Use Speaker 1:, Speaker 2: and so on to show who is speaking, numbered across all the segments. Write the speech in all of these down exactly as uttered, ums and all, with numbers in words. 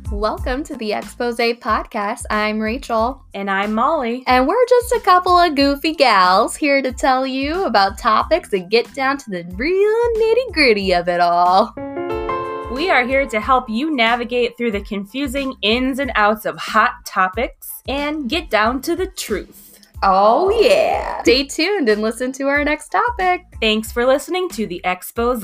Speaker 1: Welcome to the Expose Podcast. I'm Rachel.
Speaker 2: And I'm Molly.
Speaker 1: And we're just a couple of goofy gals here to tell you about topics and get down to the real nitty-gritty of it all.
Speaker 2: We are here to help you navigate through the confusing ins and outs of hot topics and get down to the truth.
Speaker 1: Oh yeah! Stay tuned and listen to our next topic.
Speaker 2: Thanks for listening to the Expose.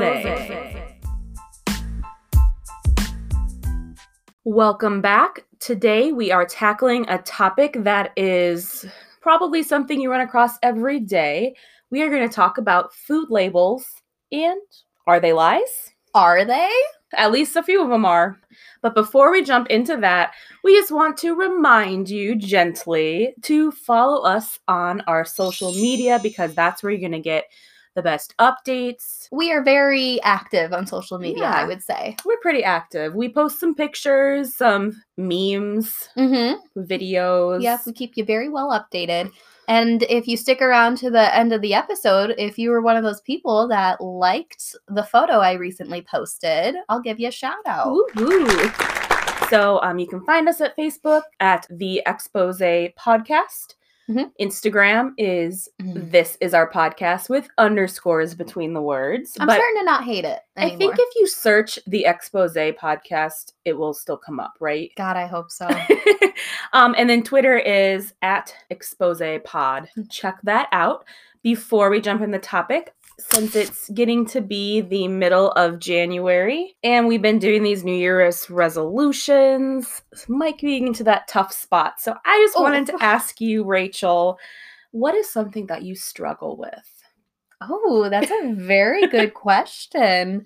Speaker 2: Welcome back. Today we are tackling a topic that is probably something you run across every day. We are going to talk about food labels and are they lies?
Speaker 1: Are they?
Speaker 2: At least a few of them are. But before we jump into that, we just want to remind you gently to follow us on our social media because that's where you're going to get the best updates.
Speaker 1: We are very active on social media,
Speaker 2: Yeah.
Speaker 1: I would say.
Speaker 2: We're pretty active. We post some pictures, some memes,
Speaker 1: Mm-hmm.
Speaker 2: videos.
Speaker 1: Yes, we keep you very well updated. And if you stick around to the end of the episode, if you were one of those people that liked the photo I recently posted, I'll give you a shout out.
Speaker 2: Woo-hoo. So um, you can find us at Facebook at the Expose Podcast.
Speaker 1: Mhm.
Speaker 2: Instagram is
Speaker 1: Mhm.
Speaker 2: This Is Our Podcast with underscores between the words.
Speaker 1: I'm
Speaker 2: but
Speaker 1: starting to not hate it anymore.
Speaker 2: I think if you search the Expose Podcast, it will still come up, right?
Speaker 1: God, I hope so.
Speaker 2: um, and then Twitter is at Expose Pod. Check that out. Before we jump in the topic, since it's getting to be the middle of January, and we've been doing these New Year's resolutions, might be into that tough spot. So I just
Speaker 1: Oh.
Speaker 2: wanted to ask you, Rachel, what is something that you struggle with?
Speaker 1: Oh, that's a very good question.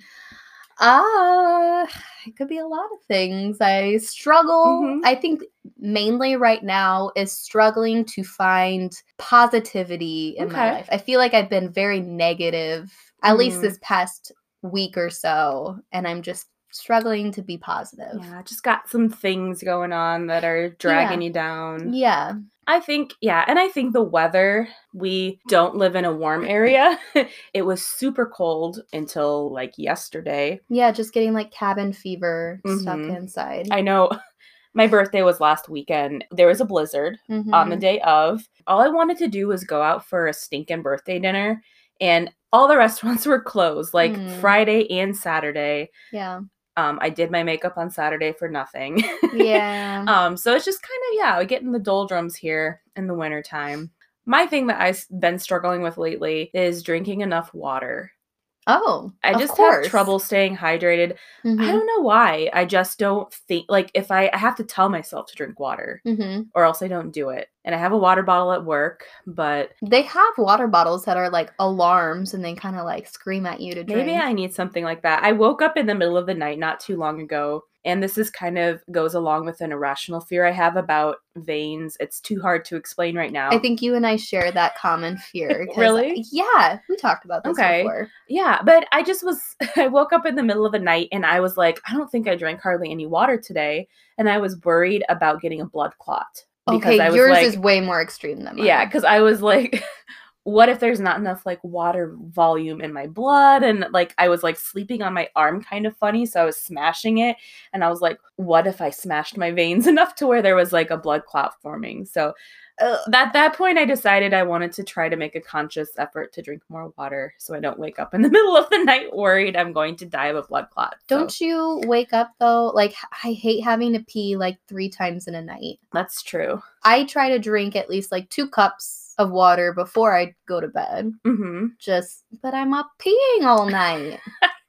Speaker 1: Uh, it could be a lot of things. I struggle.
Speaker 2: Mhm.
Speaker 1: I think mainly right now is struggling to find positivity in my
Speaker 2: Okay.
Speaker 1: life. I feel like I've been very negative, at least
Speaker 2: Mm.
Speaker 1: this past week or so, and I'm just struggling to be positive.
Speaker 2: Yeah, just got some things going on that are dragging you down.
Speaker 1: Yeah.
Speaker 2: I think, yeah, and I think the weather, we don't live in a warm area. It was super cold until like yesterday.
Speaker 1: Yeah, just getting like cabin fever stuck
Speaker 2: Mhm.
Speaker 1: inside.
Speaker 2: I know my birthday was last weekend. There was a blizzard on the
Speaker 1: Mhm.
Speaker 2: day of. All I wanted to do was go out for a stinking birthday dinner, and all the restaurants were closed, like
Speaker 1: Mm.
Speaker 2: Friday and Saturday.
Speaker 1: Yeah.
Speaker 2: Um, I did my makeup on Saturday for nothing.
Speaker 1: Yeah.
Speaker 2: um, so it's just kind of, yeah, we get in the doldrums here in the wintertime. My thing that I've been struggling with lately is drinking enough water.
Speaker 1: Oh,
Speaker 2: I
Speaker 1: of
Speaker 2: just
Speaker 1: course.
Speaker 2: have trouble staying hydrated.
Speaker 1: Mhm.
Speaker 2: I don't know why. I just don't think, like, if I, I have to tell myself to drink water
Speaker 1: Mhm.
Speaker 2: or else I don't do it. And I have a water bottle at work, but
Speaker 1: They have water bottles that are like alarms and they kind of like scream at you to drink.
Speaker 2: maybe I need something like that. I woke up in the middle of the night not too long ago, and this is kind of goes along with an irrational fear I have about veins. It's too hard to explain right now.
Speaker 1: I think you and I share that common fear. 'cause-
Speaker 2: Really?
Speaker 1: Yeah, we talked about this
Speaker 2: Okay.
Speaker 1: before.
Speaker 2: Yeah, but I just was, I woke up in the middle of the night and I was like, I don't think I drank hardly any water today. And I was worried about getting a blood clot. Because
Speaker 1: Okay,
Speaker 2: I was
Speaker 1: yours
Speaker 2: like,
Speaker 1: is way more extreme than mine.
Speaker 2: yeah, because I was like, what if there's not enough like water volume in my blood? And like I was like sleeping on my arm kind of funny, so I was smashing it. And I was like, what if I smashed my veins enough to where there was like a blood clot forming? So uh, at that point, I decided I wanted to try to make a conscious effort to drink more water so I don't wake up in the middle of the night worried I'm going to die of a blood clot. So
Speaker 1: Don't you wake up though? Like, I hate having to pee like three times in a night.
Speaker 2: that's true.
Speaker 1: I try to drink at least like two cups of water before I go to bed.
Speaker 2: hmm
Speaker 1: Just, but I'm up peeing all night.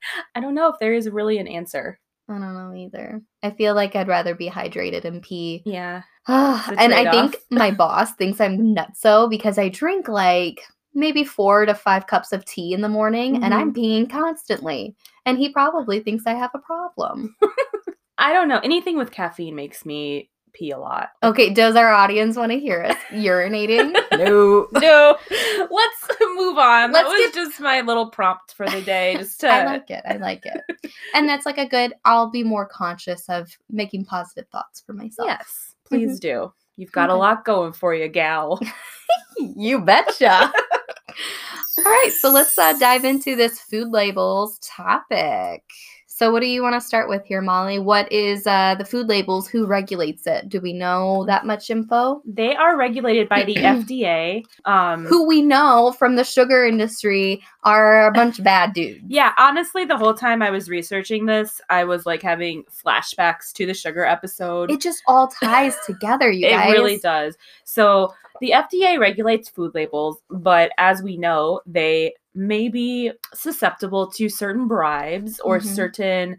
Speaker 2: I don't know if there is really an answer.
Speaker 1: I don't know either. I feel like I'd rather be hydrated and pee.
Speaker 2: Yeah.
Speaker 1: and
Speaker 2: a
Speaker 1: I think
Speaker 2: trade-off.
Speaker 1: my boss thinks I'm nutso because I drink like maybe four to five cups of tea in the morning and I'm peeing constantly. And he probably thinks I have a problem.
Speaker 2: I don't know. Anything with caffeine makes me pee a lot.
Speaker 1: Okay, does our audience want to hear us urinating?
Speaker 2: No. No. Let's move on.
Speaker 1: Let's
Speaker 2: that was
Speaker 1: get-
Speaker 2: just my little prompt for the day. Just to
Speaker 1: I like it. I like it. And that's like a good, I'll be more conscious of making positive thoughts for myself.
Speaker 2: Yes, please do. You've got a
Speaker 1: Okay.
Speaker 2: lot going for you, gal.
Speaker 1: You betcha. All right, so let's uh, dive into this food labels topic. So what do you want to start with here, Molly? What is uh, the food labels? Who regulates it? Do we know that much info?
Speaker 2: They are regulated by the F D A. Um,
Speaker 1: Who we know from the sugar industry are a bunch of bad dudes.
Speaker 2: Yeah, honestly, the whole time I was researching this, I was like having flashbacks to the sugar episode.
Speaker 1: It just all ties together, you
Speaker 2: it
Speaker 1: guys.
Speaker 2: It really does. So the F D A regulates food labels, but as we know, they may be susceptible to certain bribes or mm-hmm. certain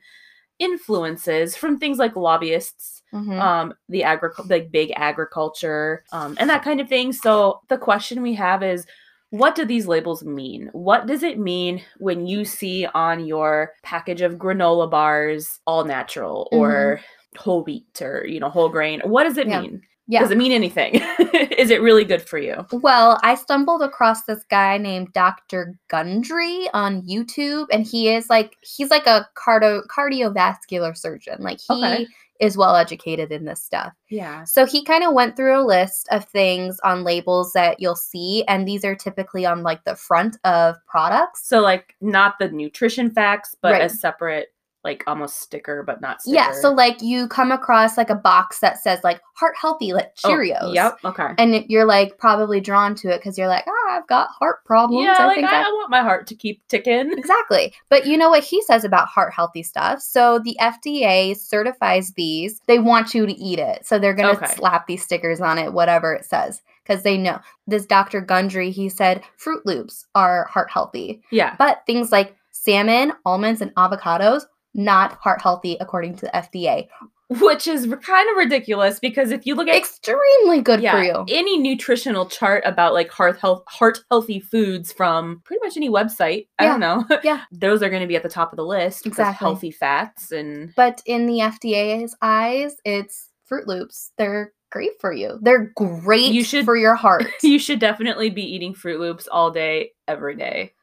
Speaker 2: influences from things like lobbyists, mm-hmm. um, the agri- like big agriculture, um, and that kind of thing. So the question we have is, what do these labels mean? What does it mean when you see on your package of granola bars, all natural or mm-hmm. whole wheat or, you know, whole grain? What does it yeah. mean? Yeah. Does it mean anything? Is it really good for you?
Speaker 1: Well, I stumbled across this guy named Doctor Gundry on YouTube, and he is like, he's like a cardio cardiovascular surgeon. Like he okay. is well educated in this stuff.
Speaker 2: Yeah.
Speaker 1: So he kind of went through a list of things on labels that you'll see, and these are typically on like the front of products.
Speaker 2: So like not the nutrition facts, but right. a separate like almost sticker, but not sticker.
Speaker 1: Yeah, so like you come across like a box that says like heart healthy, like Cheerios.
Speaker 2: Oh, yep, okay.
Speaker 1: And it, you're like probably drawn to it because you're like, oh, I've got heart problems.
Speaker 2: Yeah,
Speaker 1: I
Speaker 2: like
Speaker 1: think
Speaker 2: I,
Speaker 1: I...
Speaker 2: I want my heart to keep ticking.
Speaker 1: Exactly. But you know what he says about heart healthy stuff? So the F D A certifies these. They want you to eat it. So they're going to okay. slap these stickers on it, whatever it says. Because they know. This Doctor Gundry, he said Fruit Loops are heart healthy.
Speaker 2: Yeah.
Speaker 1: But things like salmon, almonds, and avocados, not heart healthy according to the F D A.
Speaker 2: Which is kind of ridiculous because if you look at
Speaker 1: extremely good
Speaker 2: yeah,
Speaker 1: for you.
Speaker 2: Any nutritional chart about like heart health heart healthy foods from pretty much any website, I
Speaker 1: yeah.
Speaker 2: don't know.
Speaker 1: Yeah.
Speaker 2: Those are going to be at the top of the list.
Speaker 1: Exactly.
Speaker 2: Healthy fats and
Speaker 1: But in the F D A's eyes, it's Fruit Loops. They're great for you. They're great
Speaker 2: you should,
Speaker 1: for your heart.
Speaker 2: You should definitely be eating Fruit Loops all day, every day.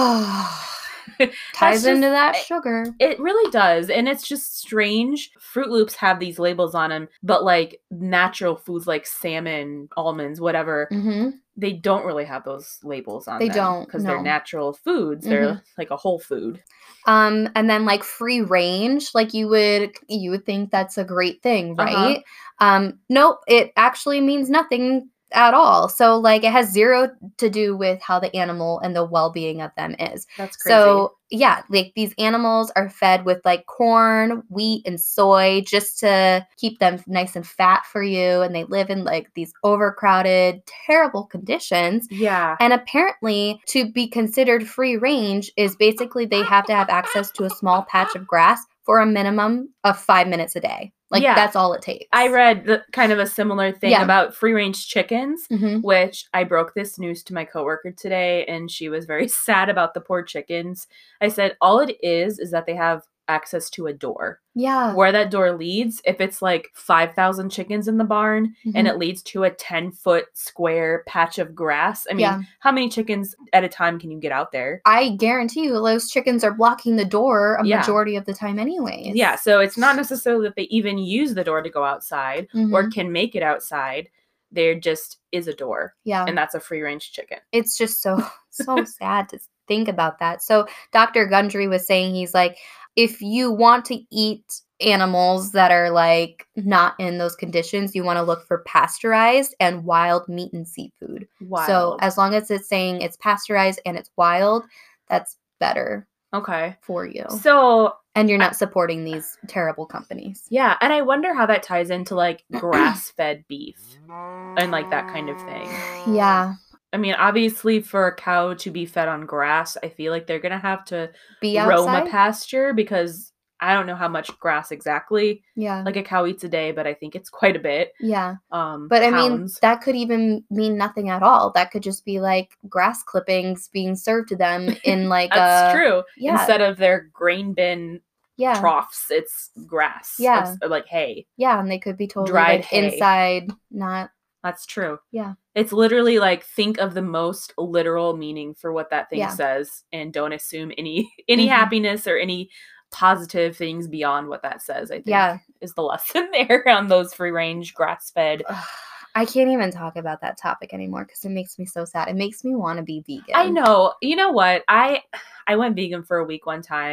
Speaker 1: Ties
Speaker 2: just,
Speaker 1: into that sugar.
Speaker 2: It really does. And it's just strange. Fruit Loops have these labels on them, but like natural foods like salmon, almonds, whatever,
Speaker 1: mm-hmm.
Speaker 2: they don't really have those labels on
Speaker 1: they
Speaker 2: them.
Speaker 1: They don't.
Speaker 2: Because
Speaker 1: no.
Speaker 2: they're natural foods. Mm-hmm. They're like a whole food.
Speaker 1: Um, and then like free range, like you would you would think that's a great thing, right? Uh-huh. Um, nope, it actually means nothing at all. So like it has zero to do with how the animal and the well-being of them is.
Speaker 2: That's crazy.
Speaker 1: So yeah, like these animals are fed with like corn, wheat, and soy just to keep them nice and fat for you. And they live in like these overcrowded, terrible conditions.
Speaker 2: Yeah.
Speaker 1: And apparently to be considered free range is basically they have to have access to a small patch of grass for a minimum of five minutes a day. Like, yeah. that's all it takes.
Speaker 2: I read the, kind of a similar thing
Speaker 1: yeah.
Speaker 2: about free-range chickens,
Speaker 1: mm-hmm.
Speaker 2: which I broke this news to my coworker today, and she was very sad about the poor chickens. I said, all it is is that they have access to a door.
Speaker 1: Yeah.
Speaker 2: Where that door leads, if it's like five thousand chickens in the barn mm-hmm. and it leads to a ten-foot square patch of grass, I mean, yeah. how many chickens at a time can you get out there?
Speaker 1: I guarantee you those chickens are blocking the door a
Speaker 2: yeah.
Speaker 1: majority of the time anyways.
Speaker 2: Yeah, so it's not necessarily that they even use the door to go outside mm-hmm. or can make it outside. There just is a door.
Speaker 1: Yeah.
Speaker 2: And that's a free-range chicken.
Speaker 1: It's just so, so sad to think about that. So Doctor Gundry was saying, he's like, if you want to eat animals that are like not in those conditions, you want to look for pasteurized and wild meat and seafood.
Speaker 2: Wild.
Speaker 1: So as long as it's saying it's pasteurized and it's wild, that's better.
Speaker 2: Okay.
Speaker 1: For you.
Speaker 2: So
Speaker 1: and you're not supporting these terrible companies.
Speaker 2: Yeah, and I wonder how that ties into like grass-fed beef and like that kind of thing.
Speaker 1: Yeah.
Speaker 2: I mean, obviously, for a cow to be fed on grass, I feel like they're going to have to
Speaker 1: be
Speaker 2: roam
Speaker 1: outside?
Speaker 2: a pasture because I don't know how much grass exactly
Speaker 1: yeah.
Speaker 2: like a cow eats a day, but I think it's quite a bit.
Speaker 1: Yeah.
Speaker 2: Um,
Speaker 1: but
Speaker 2: pounds.
Speaker 1: I mean, that could even mean nothing at all. That could just be like grass clippings being served to them in like
Speaker 2: That's
Speaker 1: a...
Speaker 2: true.
Speaker 1: Yeah.
Speaker 2: Instead of their grain bin
Speaker 1: yeah.
Speaker 2: troughs, it's grass.
Speaker 1: Yeah.
Speaker 2: It's like hay.
Speaker 1: Yeah, and they could be totally
Speaker 2: dried
Speaker 1: like
Speaker 2: hay.
Speaker 1: Inside, not...
Speaker 2: That's true.
Speaker 1: Yeah.
Speaker 2: It's literally like think of the most literal meaning for what that thing
Speaker 1: yeah.
Speaker 2: says and don't assume any any
Speaker 1: mm-hmm.
Speaker 2: happiness or any positive things beyond what that says, I think
Speaker 1: yeah.
Speaker 2: is the lesson there on those free range grass fed.
Speaker 1: I can't even talk about that topic anymore because it makes me so sad. It makes me want to be vegan.
Speaker 2: I know. You know what? I I went vegan for a week one time.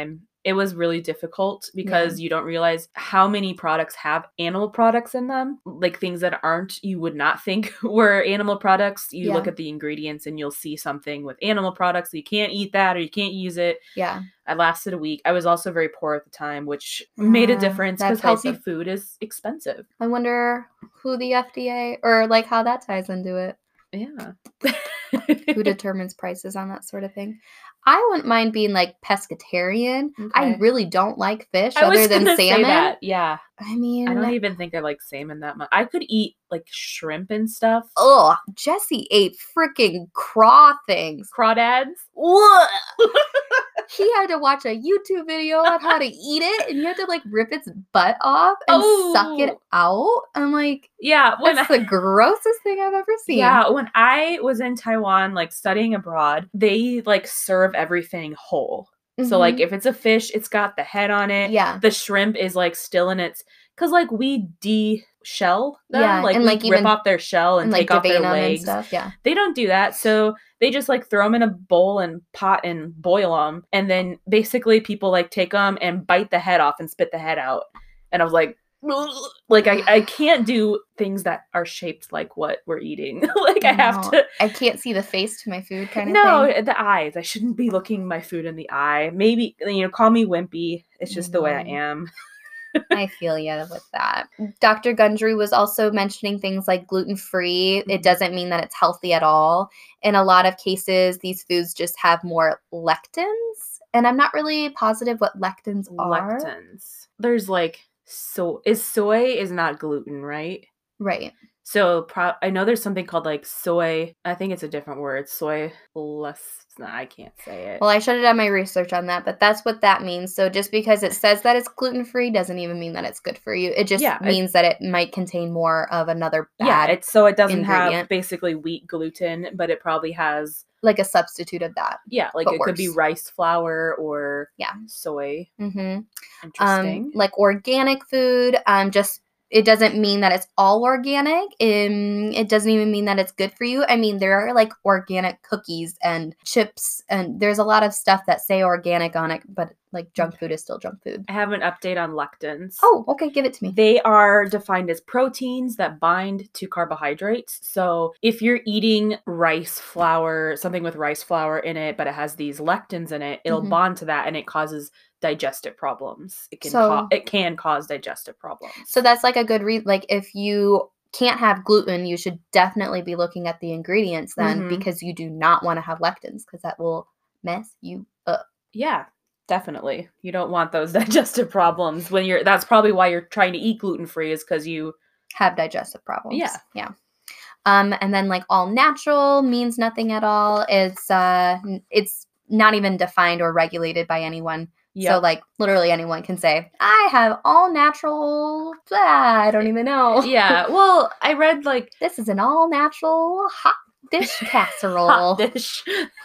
Speaker 2: it was really difficult because yeah. you don't realize how many products have animal products in them. Like things that aren't, you would not think were animal products. You yeah. look at the ingredients and you'll see something with animal products. So you can't eat that or you can't use it.
Speaker 1: Yeah.
Speaker 2: I lasted a week. I was also very poor at the time, which uh, made a difference because healthy a... food is expensive.
Speaker 1: I wonder who the F D A or like how that ties into it.
Speaker 2: Yeah.
Speaker 1: Who determines prices on that sort of thing? I wouldn't mind being like pescatarian. Okay. I really don't like fish I other than salmon. Say that.
Speaker 2: Yeah.
Speaker 1: I mean,
Speaker 2: I don't even think I like salmon that much. I could eat like shrimp and stuff.
Speaker 1: Ugh, Jesse ate freaking craw things.
Speaker 2: Crawdads?
Speaker 1: He had to watch a YouTube video on how to eat it, and you had to like rip its butt off and oh. suck it out. I'm like,
Speaker 2: yeah,
Speaker 1: that's I, the grossest thing I've ever seen.
Speaker 2: Yeah, when I was in Taiwan, like studying abroad, they like serve everything whole. Mm-hmm. So like if it's a fish, it's got the head on it.
Speaker 1: Yeah.
Speaker 2: The shrimp is like still in its, because like we de-shell them.
Speaker 1: Yeah,
Speaker 2: like
Speaker 1: and
Speaker 2: we
Speaker 1: like
Speaker 2: rip
Speaker 1: even,
Speaker 2: off their shell and, and take like, off their legs.
Speaker 1: And stuff. Yeah.
Speaker 2: They don't do that. So they just like throw them in a bowl and pot and boil them. And then basically people like take them and bite the head off and spit the head out. And I was like, like I, I can't do things that are shaped like what we're eating. Like I, I have to
Speaker 1: I can't see the face to my food kind of
Speaker 2: no,
Speaker 1: thing.
Speaker 2: No, the eyes. I shouldn't be looking my food in the eye. Maybe, you know, call me wimpy. It's just mm. the way I am.
Speaker 1: I feel you with that. Doctor Gundry was also mentioning things like gluten-free. It doesn't mean that it's healthy at all. In a lot of cases, these foods just have more lectins. And I'm not really positive what lectins are.
Speaker 2: Lectins. There's like So is soy is not gluten, right?
Speaker 1: Right.
Speaker 2: So pro- I know there's something called like soy. I think it's a different word. Soy less. No, I can't say it.
Speaker 1: Well, I should have done my research on that, but that's what that means. So just because it says that it's gluten-free doesn't even mean that it's good for you. It just yeah, means that it might contain more of another bad
Speaker 2: Yeah, it's so it doesn't
Speaker 1: ingredient.
Speaker 2: have basically wheat gluten, but it probably has
Speaker 1: like a substitute of that.
Speaker 2: Yeah, like it worse. Could be rice flour or
Speaker 1: yeah.
Speaker 2: soy.
Speaker 1: Mm-hmm.
Speaker 2: Interesting.
Speaker 1: Um, like organic food, um, just it doesn't mean that it's all organic. Um, it doesn't even mean that it's good for you. I mean, there are like organic cookies and chips, and there's a lot of stuff that say organic on it, but like junk food is still junk food.
Speaker 2: I have an update on lectins.
Speaker 1: Oh, okay, give it to me.
Speaker 2: They are defined as proteins that bind to carbohydrates. So if you're eating rice flour, something with rice flour in it, but it has these lectins in it, it'll mm-hmm. bond to that and it causes digestive problems. It can so, ca- it can cause digestive problems.
Speaker 1: So that's like a good read. Like if you can't have gluten, you should definitely be looking at the ingredients then mm-hmm. because you do not want to have lectins because that will mess you up.
Speaker 2: Yeah, definitely. You don't want those digestive problems when you're, that's probably why you're trying to eat gluten-free is because you
Speaker 1: have digestive problems.
Speaker 2: Yeah.
Speaker 1: Yeah. Um, and then like all natural means nothing at all. It's, uh, it's not even defined or regulated by anyone. Yep. So, like, literally anyone can say, I have all natural, blah, I don't even know.
Speaker 2: Yeah, well, I read, like...
Speaker 1: This is an all-natural hot dish casserole.
Speaker 2: Hot dish.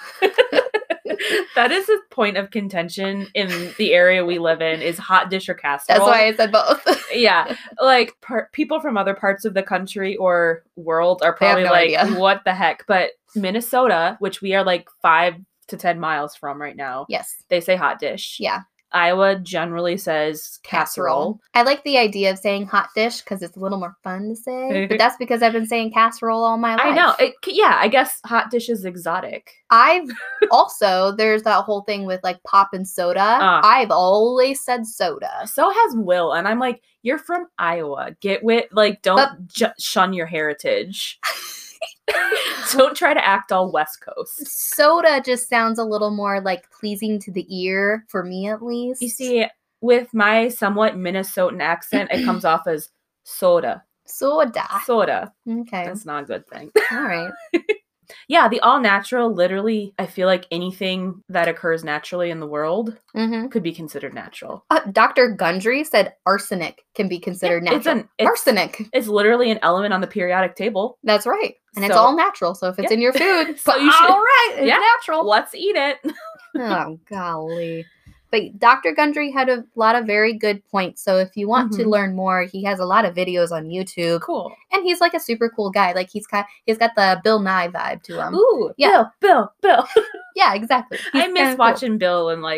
Speaker 2: That is a point of contention in the area we live in, is hot dish or casserole.
Speaker 1: That's why I said both.
Speaker 2: Yeah, like, par- people from other parts of the country or world are probably no like, idea. What the heck? But Minnesota, which we are, like, five... to ten miles from right now.
Speaker 1: Yes.
Speaker 2: They say hot dish.
Speaker 1: Yeah.
Speaker 2: Iowa generally says casserole. casserole.
Speaker 1: I like the idea of saying hot dish because it's a little more fun to say. But that's because I've been saying casserole all my life.
Speaker 2: I know. It, yeah, I guess hot dish is exotic.
Speaker 1: I've also, there's that whole thing with like pop and soda. Uh, I've always said soda.
Speaker 2: So has Will. And I'm like, you're from Iowa. Get with, like, don't but, ju- shun your heritage. Don't try to act all West Coast.
Speaker 1: Soda just sounds a little more like pleasing to the ear, for me at least.
Speaker 2: You see, with my somewhat Minnesotan accent, it comes off as soda.
Speaker 1: Soda.
Speaker 2: Soda.
Speaker 1: Okay.
Speaker 2: That's not a good thing.
Speaker 1: All right.
Speaker 2: Yeah, the all natural, literally, I feel like anything that occurs naturally in the world mm-hmm. could be considered natural.
Speaker 1: Uh, Doctor Gundry said arsenic can be considered yeah, natural. It's an, it's, arsenic.
Speaker 2: It's literally an element on the periodic table.
Speaker 1: That's right. And so, it's all natural. So if it's yeah. in your food,
Speaker 2: so you should,
Speaker 1: all right, it's
Speaker 2: yeah,
Speaker 1: natural.
Speaker 2: Let's eat it.
Speaker 1: Oh, golly. But Doctor Gundry had a lot of very good points. So if you want mm-hmm. to learn more, he has a lot of videos on YouTube.
Speaker 2: Cool.
Speaker 1: And he's like a super cool guy. Like he's got he's got the Bill Nye vibe to him.
Speaker 2: Ooh, yeah. Bill, Bill, Bill.
Speaker 1: Yeah, exactly.
Speaker 2: He's I miss watching cool. Bill and like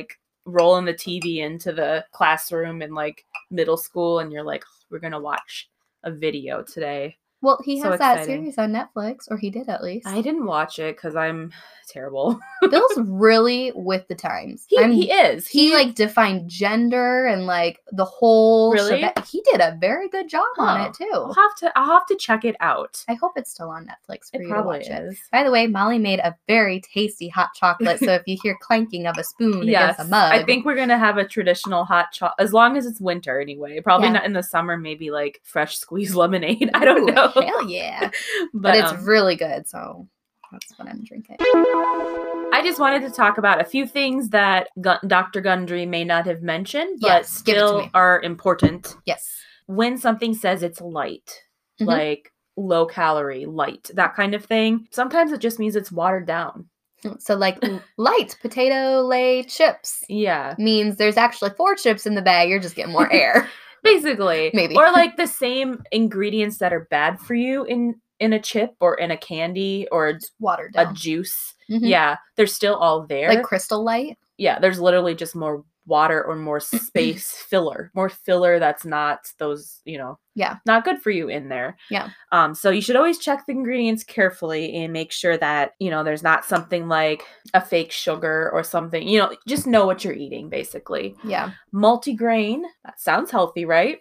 Speaker 2: rolling the T V into the classroom in like middle school and you're like, we're going to watch a video today.
Speaker 1: Well, he
Speaker 2: So
Speaker 1: has that
Speaker 2: exciting.
Speaker 1: series on Netflix, or he did at least.
Speaker 2: I didn't watch it because I'm terrible.
Speaker 1: Bill's really with the times.
Speaker 2: He, he is.
Speaker 1: He,
Speaker 2: He
Speaker 1: like defined gender and like the whole.
Speaker 2: Really?
Speaker 1: Shebe- he did a very good job
Speaker 2: Huh.
Speaker 1: on it too.
Speaker 2: I'll have to. I'll have to check it out.
Speaker 1: I hope it's still on Netflix for
Speaker 2: It
Speaker 1: you to
Speaker 2: probably
Speaker 1: watch
Speaker 2: is.
Speaker 1: it. By the way, Molly made a very tasty hot chocolate. So if you hear clanking of a spoon
Speaker 2: Yes,
Speaker 1: against a mug,
Speaker 2: I think we're gonna have a traditional hot chocolate as long as it's winter anyway. Probably
Speaker 1: Yeah.
Speaker 2: not in the summer. Maybe like fresh squeezed lemonade. I don't
Speaker 1: Ooh,
Speaker 2: know.
Speaker 1: Hell yeah!
Speaker 2: but,
Speaker 1: But it's
Speaker 2: um,
Speaker 1: really good. So that's what I'm drinking.
Speaker 2: I just wanted to talk about a few things that Gun- Doctor Gundry may not have mentioned, but
Speaker 1: Yes, give it to
Speaker 2: still
Speaker 1: me.
Speaker 2: are important.
Speaker 1: Yes.
Speaker 2: When something says it's light,
Speaker 1: Mhm.
Speaker 2: like low calorie, light, that kind of thing, sometimes it just means it's watered down.
Speaker 1: So like light potato lay chips
Speaker 2: Yeah.
Speaker 1: means there's actually four chips in the bag. You're just getting more air.
Speaker 2: Basically.
Speaker 1: Maybe.
Speaker 2: Or like the same ingredients that are bad for you in in a chip or in a candy or
Speaker 1: It's watered
Speaker 2: a
Speaker 1: down.
Speaker 2: juice.
Speaker 1: Mhm.
Speaker 2: Yeah, they're still all there.
Speaker 1: Like Crystal Light.
Speaker 2: Yeah, there's literally just more water or more space filler, more filler that's not those, you know,
Speaker 1: Yeah.
Speaker 2: not good for you in there.
Speaker 1: Yeah.
Speaker 2: Um, so you should always check the ingredients carefully and make sure that, you know, there's not something like a fake sugar or something, you know, just know what you're eating basically.
Speaker 1: Yeah.
Speaker 2: Multigrain, that sounds healthy, right?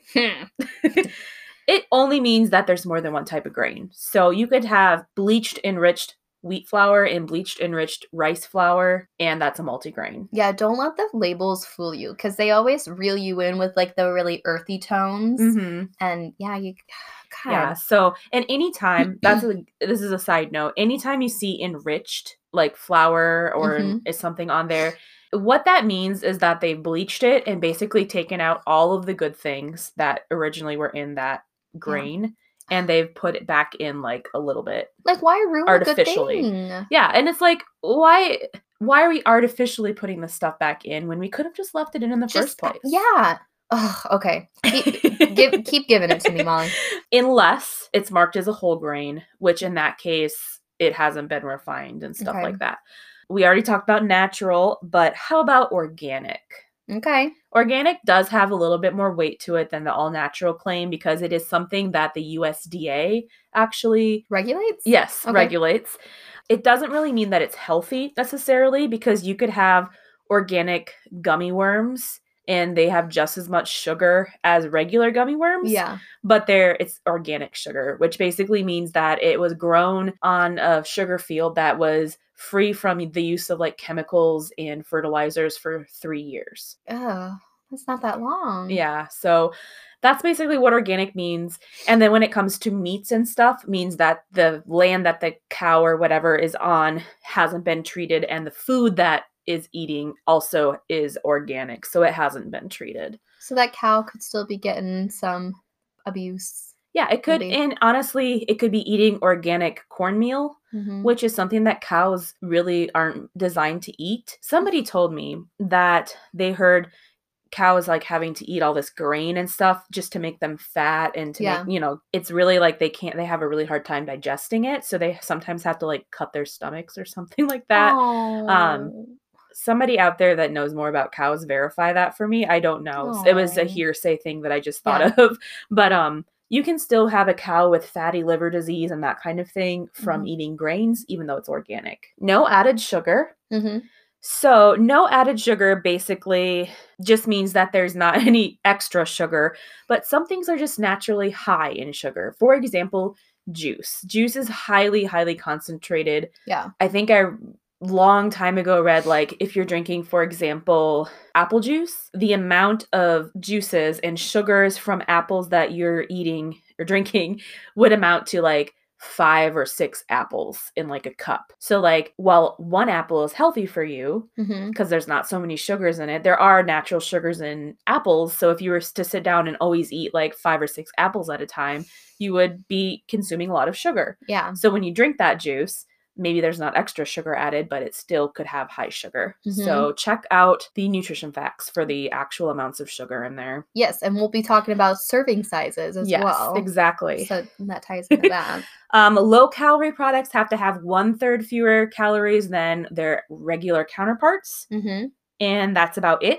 Speaker 2: It only means that there's more than one type of grain. So you could have bleached enriched wheat flour and bleached enriched rice flour, and that's a multigrain.
Speaker 1: Yeah, don't let the labels fool you because they always reel you in with like the really earthy tones.
Speaker 2: Mm-hmm.
Speaker 1: And yeah, you God.
Speaker 2: Yeah. So, and anytime that's a this is a side note. Anytime you see enriched like flour or
Speaker 1: Mhm.
Speaker 2: is something on there, what that means is that they've bleached it and basically taken out all of the good things that originally were in that grain, and they've put it back in like a little bit.
Speaker 1: Like, why ruin
Speaker 2: Artificially.
Speaker 1: a good thing?
Speaker 2: Yeah, and it's like, why why are we artificially putting this stuff back in when we could have just left it in in the
Speaker 1: Just
Speaker 2: first place?
Speaker 1: yeah. Ugh, okay. Keep, give, keep giving it to me, Molly.
Speaker 2: Unless it's marked as a whole grain, which in that case, it hasn't been refined and stuff
Speaker 1: Okay.
Speaker 2: like that. We already talked about natural, but how about organic?
Speaker 1: Okay.
Speaker 2: Organic does have a little bit more weight to it than the all natural claim because it is something that the U S D A actually
Speaker 1: Regulates?
Speaker 2: yes,
Speaker 1: Okay.
Speaker 2: regulates. It doesn't really mean that it's healthy necessarily because you could have organic gummy worms and they have just as much sugar as regular gummy worms.
Speaker 1: Yeah.
Speaker 2: But they're it's organic sugar, which basically means that it was grown on a sugar field that was free from the use of like chemicals and fertilizers for three years.
Speaker 1: Oh, that's not that long.
Speaker 2: Yeah. So that's basically what organic means. And then when it comes to meats and stuff, means that the land that the cow or whatever is on hasn't been treated and the food that is eating also is organic. So it hasn't been treated.
Speaker 1: So that cow could still be getting some abuse.
Speaker 2: Yeah, it could.
Speaker 1: Maybe.
Speaker 2: And honestly, it could be eating organic cornmeal,
Speaker 1: Mm-hmm.
Speaker 2: which is something that cows really aren't designed to eat. Somebody told me that they heard cows like having to eat all this grain and stuff just to make them fat and to
Speaker 1: Yeah.
Speaker 2: make, you know, it's really like they can't, they have a really hard time digesting it. So they sometimes have to like cut their stomachs or something like that.
Speaker 1: Oh.
Speaker 2: Um, somebody out there that knows more about cows verify that for me. I don't know. It was a
Speaker 1: Aw.
Speaker 2: hearsay thing that I just thought
Speaker 1: Yeah.
Speaker 2: of. But um, you can still have a cow with fatty liver disease and that kind of thing from
Speaker 1: Mhm.
Speaker 2: eating grains, even though it's organic. No added sugar.
Speaker 1: Mm-hmm.
Speaker 2: So no added sugar basically just means that there's not any extra sugar, but some things are just naturally high in sugar. For example, juice. Juice is highly, highly concentrated.
Speaker 1: Yeah.
Speaker 2: I think I long time ago read like if you're drinking, for example, apple juice, the amount of juices and sugars from apples that you're eating or drinking would amount to like five or six apples in like a cup. So like while one apple is healthy for you
Speaker 1: Mm-hmm.
Speaker 2: because there's not so many sugars in it, there are natural sugars in apples. So if you were to sit down and always eat like five or six apples at a time, you would be consuming a lot of sugar.
Speaker 1: Yeah.
Speaker 2: So when you drink that juice, maybe there's not extra sugar added, but it still could have high sugar.
Speaker 1: Mhm.
Speaker 2: So check out the nutrition facts for the actual amounts of sugar in there.
Speaker 1: Yes, and we'll be talking about serving sizes as
Speaker 2: yes,
Speaker 1: well.
Speaker 2: exactly.
Speaker 1: So that ties into that.
Speaker 2: Um, low calorie products have to have one third fewer calories than their regular counterparts.
Speaker 1: Mm-hmm.
Speaker 2: and that's about it.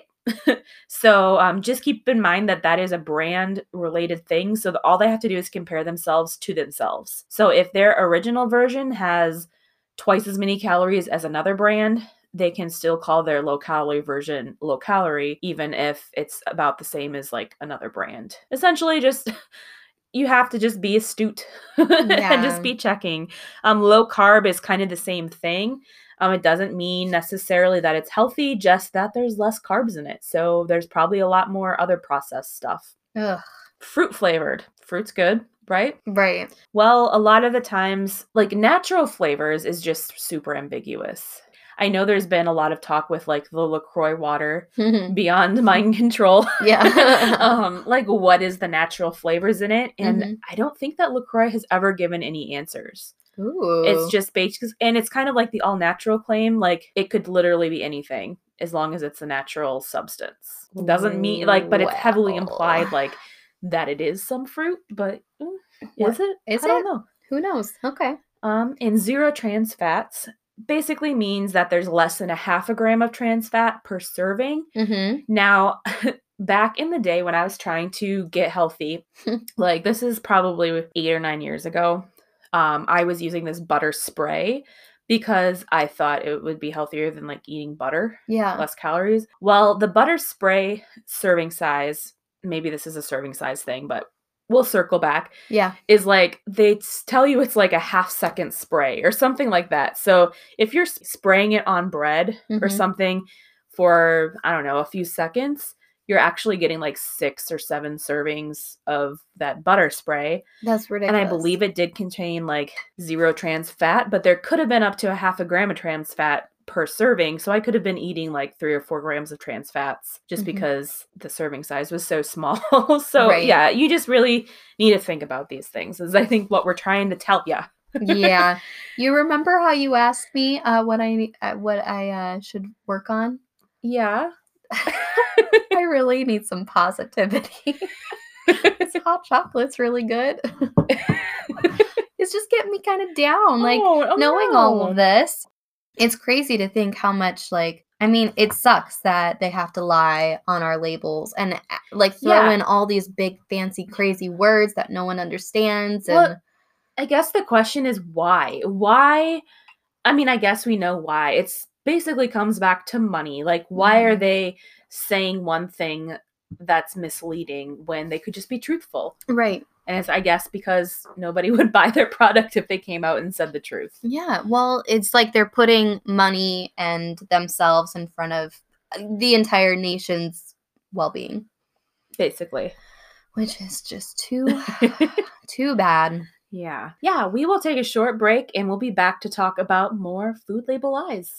Speaker 2: So um, just keep in mind that that is a brand related thing. So the, all they have to do is compare themselves to themselves. So if their original version has twice as many calories as another brand, they can still call their low calorie version low calorie, even if it's about the same as like another brand. Essentially, just you have to just be astute yeah. and just be checking. Um, low carb is kind of the same thing. Um, it doesn't mean necessarily that it's healthy, just that there's less carbs in it. So there's probably a lot more other processed stuff.
Speaker 1: Ugh.
Speaker 2: Fruit flavored. Fruit's good, right?
Speaker 1: Right.
Speaker 2: Well, a lot of the times, like natural flavors is just super ambiguous. I know there's been a lot of talk with like the LaCroix water beyond mind control.
Speaker 1: Yeah.
Speaker 2: um, like what is the natural flavors in it? And mm-hmm. I don't think that LaCroix has ever given any answers.
Speaker 1: Ooh.
Speaker 2: It's just basic, and it's kind of like the all natural claim. Like it could literally be anything as long as it's a natural substance. It doesn't mean like, but it's well. heavily implied like that it is some fruit. But mm, is it?
Speaker 1: Is
Speaker 2: I
Speaker 1: it?
Speaker 2: don't know.
Speaker 1: Who knows? Okay.
Speaker 2: Um, and zero trans fats basically means that there's less than a half a gram of trans fat per serving.
Speaker 1: Mm-hmm.
Speaker 2: Now, back in the day when I was trying to get healthy, like this is probably eight or nine years ago. Um, I was using this butter spray because I thought it would be healthier than like eating butter.
Speaker 1: Yeah.
Speaker 2: Less calories. Well, the butter spray serving size, maybe this is a serving size thing, but we'll circle back.
Speaker 1: Yeah.
Speaker 2: Is like, they tell you it's like a half second spray or something like that. So if you're spraying it on bread mm-hmm. or something for, I don't know, a few seconds, you're actually getting like six or seven servings of that butter spray.
Speaker 1: That's ridiculous.
Speaker 2: And I believe it did contain like zero trans fat, but there could have been up to a half a gram of trans fat per serving. So I could have been eating like three or four grams of trans fats just mm-hmm. because the serving size was so small. So right. yeah, you just really need to think about these things, is I think what we're trying to tell you.
Speaker 1: Yeah. You remember how you asked me uh, what I uh, what I uh, should work on?
Speaker 2: Yeah.
Speaker 1: I really need some positivity. This hot chocolate's really good. It's just getting me kind of down. Like, oh, oh knowing no. all of this, it's crazy to think how much, like, I mean, it sucks that they have to lie on our labels and, like, throw yeah. in all these big, fancy, crazy words that no one understands. And
Speaker 2: well, I guess the question is why? Why? I mean, I guess we know why. It's basically comes back to money. Like, why mm. are they saying one thing that's misleading when they could just be truthful?
Speaker 1: Right.
Speaker 2: And it's, I guess, because nobody would buy their product if they came out and said the truth.
Speaker 1: Yeah. Well, it's like they're putting money and themselves in front of the entire nation's well-being.
Speaker 2: Basically.
Speaker 1: Which is just too, too bad.
Speaker 2: Yeah. Yeah, we will take a short break and we'll be back to talk about more food label lies.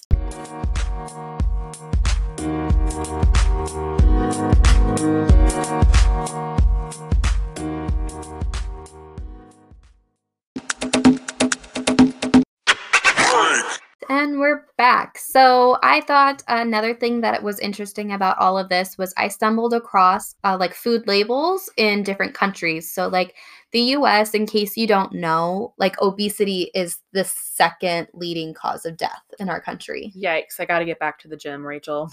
Speaker 1: And we're back. So I thought another thing that was interesting about all of this was I stumbled across uh, like food labels in different countries. So like the U S, in case you don't know, like obesity is the second leading cause of death in our country.
Speaker 2: Yikes. I got to get back to the gym, Rachel.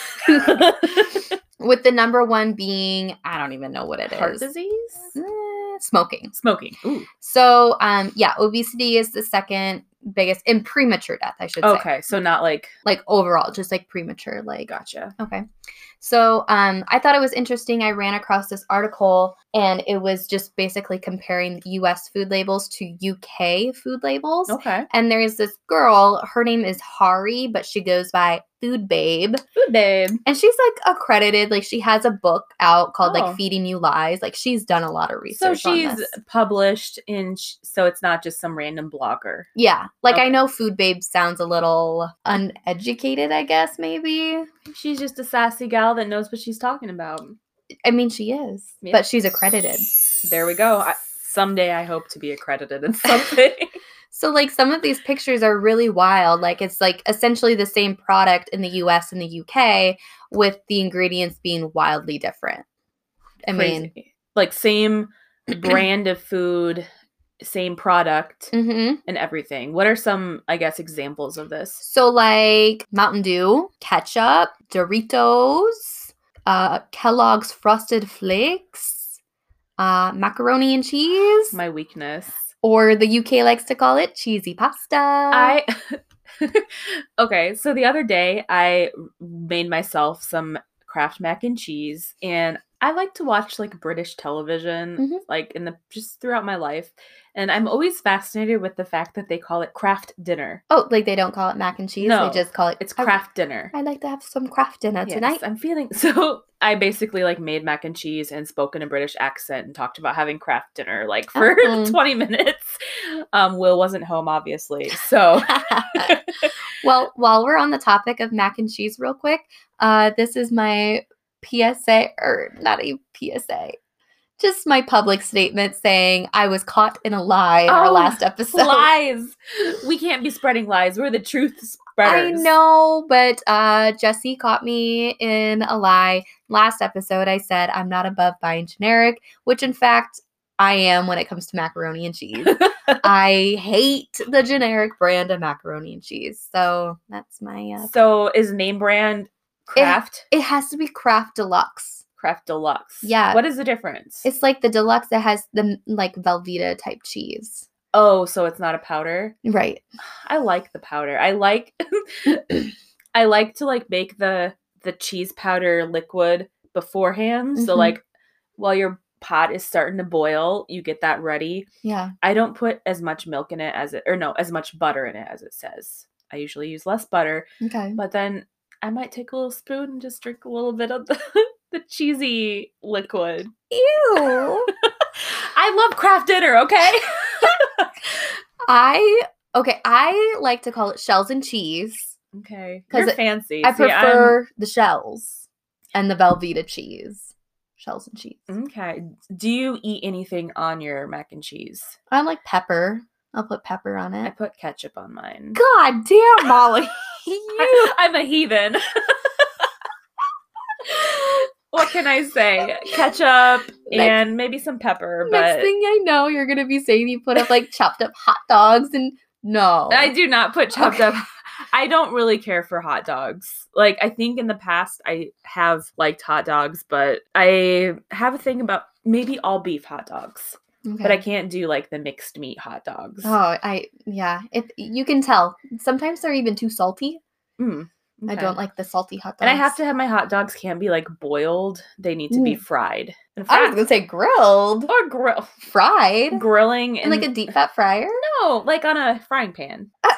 Speaker 1: With the number one being, I don't even know what it
Speaker 2: Heart
Speaker 1: is.
Speaker 2: Heart disease?
Speaker 1: Eh, smoking.
Speaker 2: Smoking. Ooh.
Speaker 1: So um, yeah, obesity is the second biggest in premature death, I should say.
Speaker 2: Okay, so not like
Speaker 1: like overall, just like premature, like
Speaker 2: gotcha.
Speaker 1: Okay. So um I thought it was interesting. I ran across this article and it was just basically comparing U S food labels to U K food labels.
Speaker 2: Okay.
Speaker 1: And there's this girl, her name is Hari, but she goes by Food Babe.
Speaker 2: Food Babe.
Speaker 1: And she's like accredited, like she has a book out called
Speaker 2: oh.
Speaker 1: like Feeding You Lies. Like she's done a lot of research.
Speaker 2: So she's
Speaker 1: on this.
Speaker 2: published in sh- so it's not just some random blogger.
Speaker 1: Yeah. Like
Speaker 2: okay.
Speaker 1: I know Food Babe sounds a little uneducated, I guess maybe.
Speaker 2: She's just a sassy gal that knows what she's talking about.
Speaker 1: I mean, she is, yeah. But she's accredited.
Speaker 2: There we go. I, someday I hope to be accredited in something.
Speaker 1: So, like, some of these pictures are really wild. Like, it's, like, essentially the same product in the U S and the U K with the ingredients being wildly different. I
Speaker 2: Crazy.
Speaker 1: mean...
Speaker 2: Like, same brand of food same product
Speaker 1: mm-hmm.
Speaker 2: and everything. What are some, I guess, examples of this?
Speaker 1: So like Mountain Dew, ketchup, Doritos, uh, Kellogg's Frosted Flakes, uh, macaroni and cheese.
Speaker 2: My weakness.
Speaker 1: Or the U K likes to call it cheesy pasta.
Speaker 2: I okay, so the other day I made myself some Kraft mac and cheese, and I like to watch like British television, mm-hmm. like in the just throughout my life, and I'm always fascinated with the fact that they call it Kraft dinner.
Speaker 1: Oh, like they don't call it mac and cheese?
Speaker 2: No,
Speaker 1: they just call it
Speaker 2: it's Kraft dinner.
Speaker 1: I'd like to have some Kraft dinner
Speaker 2: yes,
Speaker 1: tonight.
Speaker 2: I'm feeling so. I basically like made mac and cheese and spoke in a British accent and talked about having Kraft dinner like for uh-uh. twenty minutes. Um, Will wasn't home, obviously, so.
Speaker 1: Well, while we're on the topic of mac and cheese, real quick, uh, this is my P S A, or not a P S A, just my public statement saying I was caught in a lie in oh, our last episode.
Speaker 2: Lies! We can't be spreading lies. We're the truth spreaders.
Speaker 1: I know, but uh, Jesse caught me in a lie. Last episode, I said I'm not above buying generic, which in fact, I am when it comes to macaroni and cheese. I hate the generic brand of macaroni and cheese. So that's my... Uh,
Speaker 2: so is name brand Kraft?
Speaker 1: It, it has to be Kraft Deluxe.
Speaker 2: Kraft Deluxe.
Speaker 1: Yeah.
Speaker 2: What is the difference?
Speaker 1: It's like the Deluxe that has the like Velveeta type cheese.
Speaker 2: Oh, so it's not a powder?
Speaker 1: Right.
Speaker 2: I like the powder. I like... I like to like make the, the cheese powder liquid beforehand. Mm-hmm. So like while you're pot is starting to boil, you get that ready.
Speaker 1: Yeah.
Speaker 2: I don't put as much milk in it as it, or no, as much butter in it as it says. I usually use less butter.
Speaker 1: Okay.
Speaker 2: But then I might take a little spoon and just drink a little bit of the, the cheesy liquid.
Speaker 1: Ew.
Speaker 2: I love Kraft dinner, okay?
Speaker 1: I, okay, I like to call it shells and cheese.
Speaker 2: Okay. You're fancy.
Speaker 1: I
Speaker 2: See,
Speaker 1: prefer
Speaker 2: I'm...
Speaker 1: the shells and the Velveeta cheese. Shells and cheese.
Speaker 2: Okay. Do you eat anything on your mac and cheese?
Speaker 1: I like pepper. I'll put pepper on it.
Speaker 2: I put ketchup on mine.
Speaker 1: God damn, Molly. you.
Speaker 2: I, I'm a heathen. What can I say? Ketchup next, and maybe some pepper. But
Speaker 1: next thing I know, you're going to be saying you put up like chopped up hot dogs and no.
Speaker 2: I do not put chopped
Speaker 1: okay.
Speaker 2: up. I don't really care for hot dogs. Like, I think in the past I have liked hot dogs, but I have a thing about maybe all beef hot dogs. Okay. But I can't do like the mixed meat hot dogs.
Speaker 1: Oh, I, yeah. If you can tell. Sometimes they're even too salty.
Speaker 2: Mm, okay.
Speaker 1: I don't like the salty hot dogs.
Speaker 2: And I have to have my hot dogs can't be like boiled. They need to mm. be fried. In fact,
Speaker 1: I was going to say grilled.
Speaker 2: Or grill.
Speaker 1: Fried.
Speaker 2: Grilling.
Speaker 1: In like a deep fat fryer?
Speaker 2: No, like on a frying pan.
Speaker 1: Uh-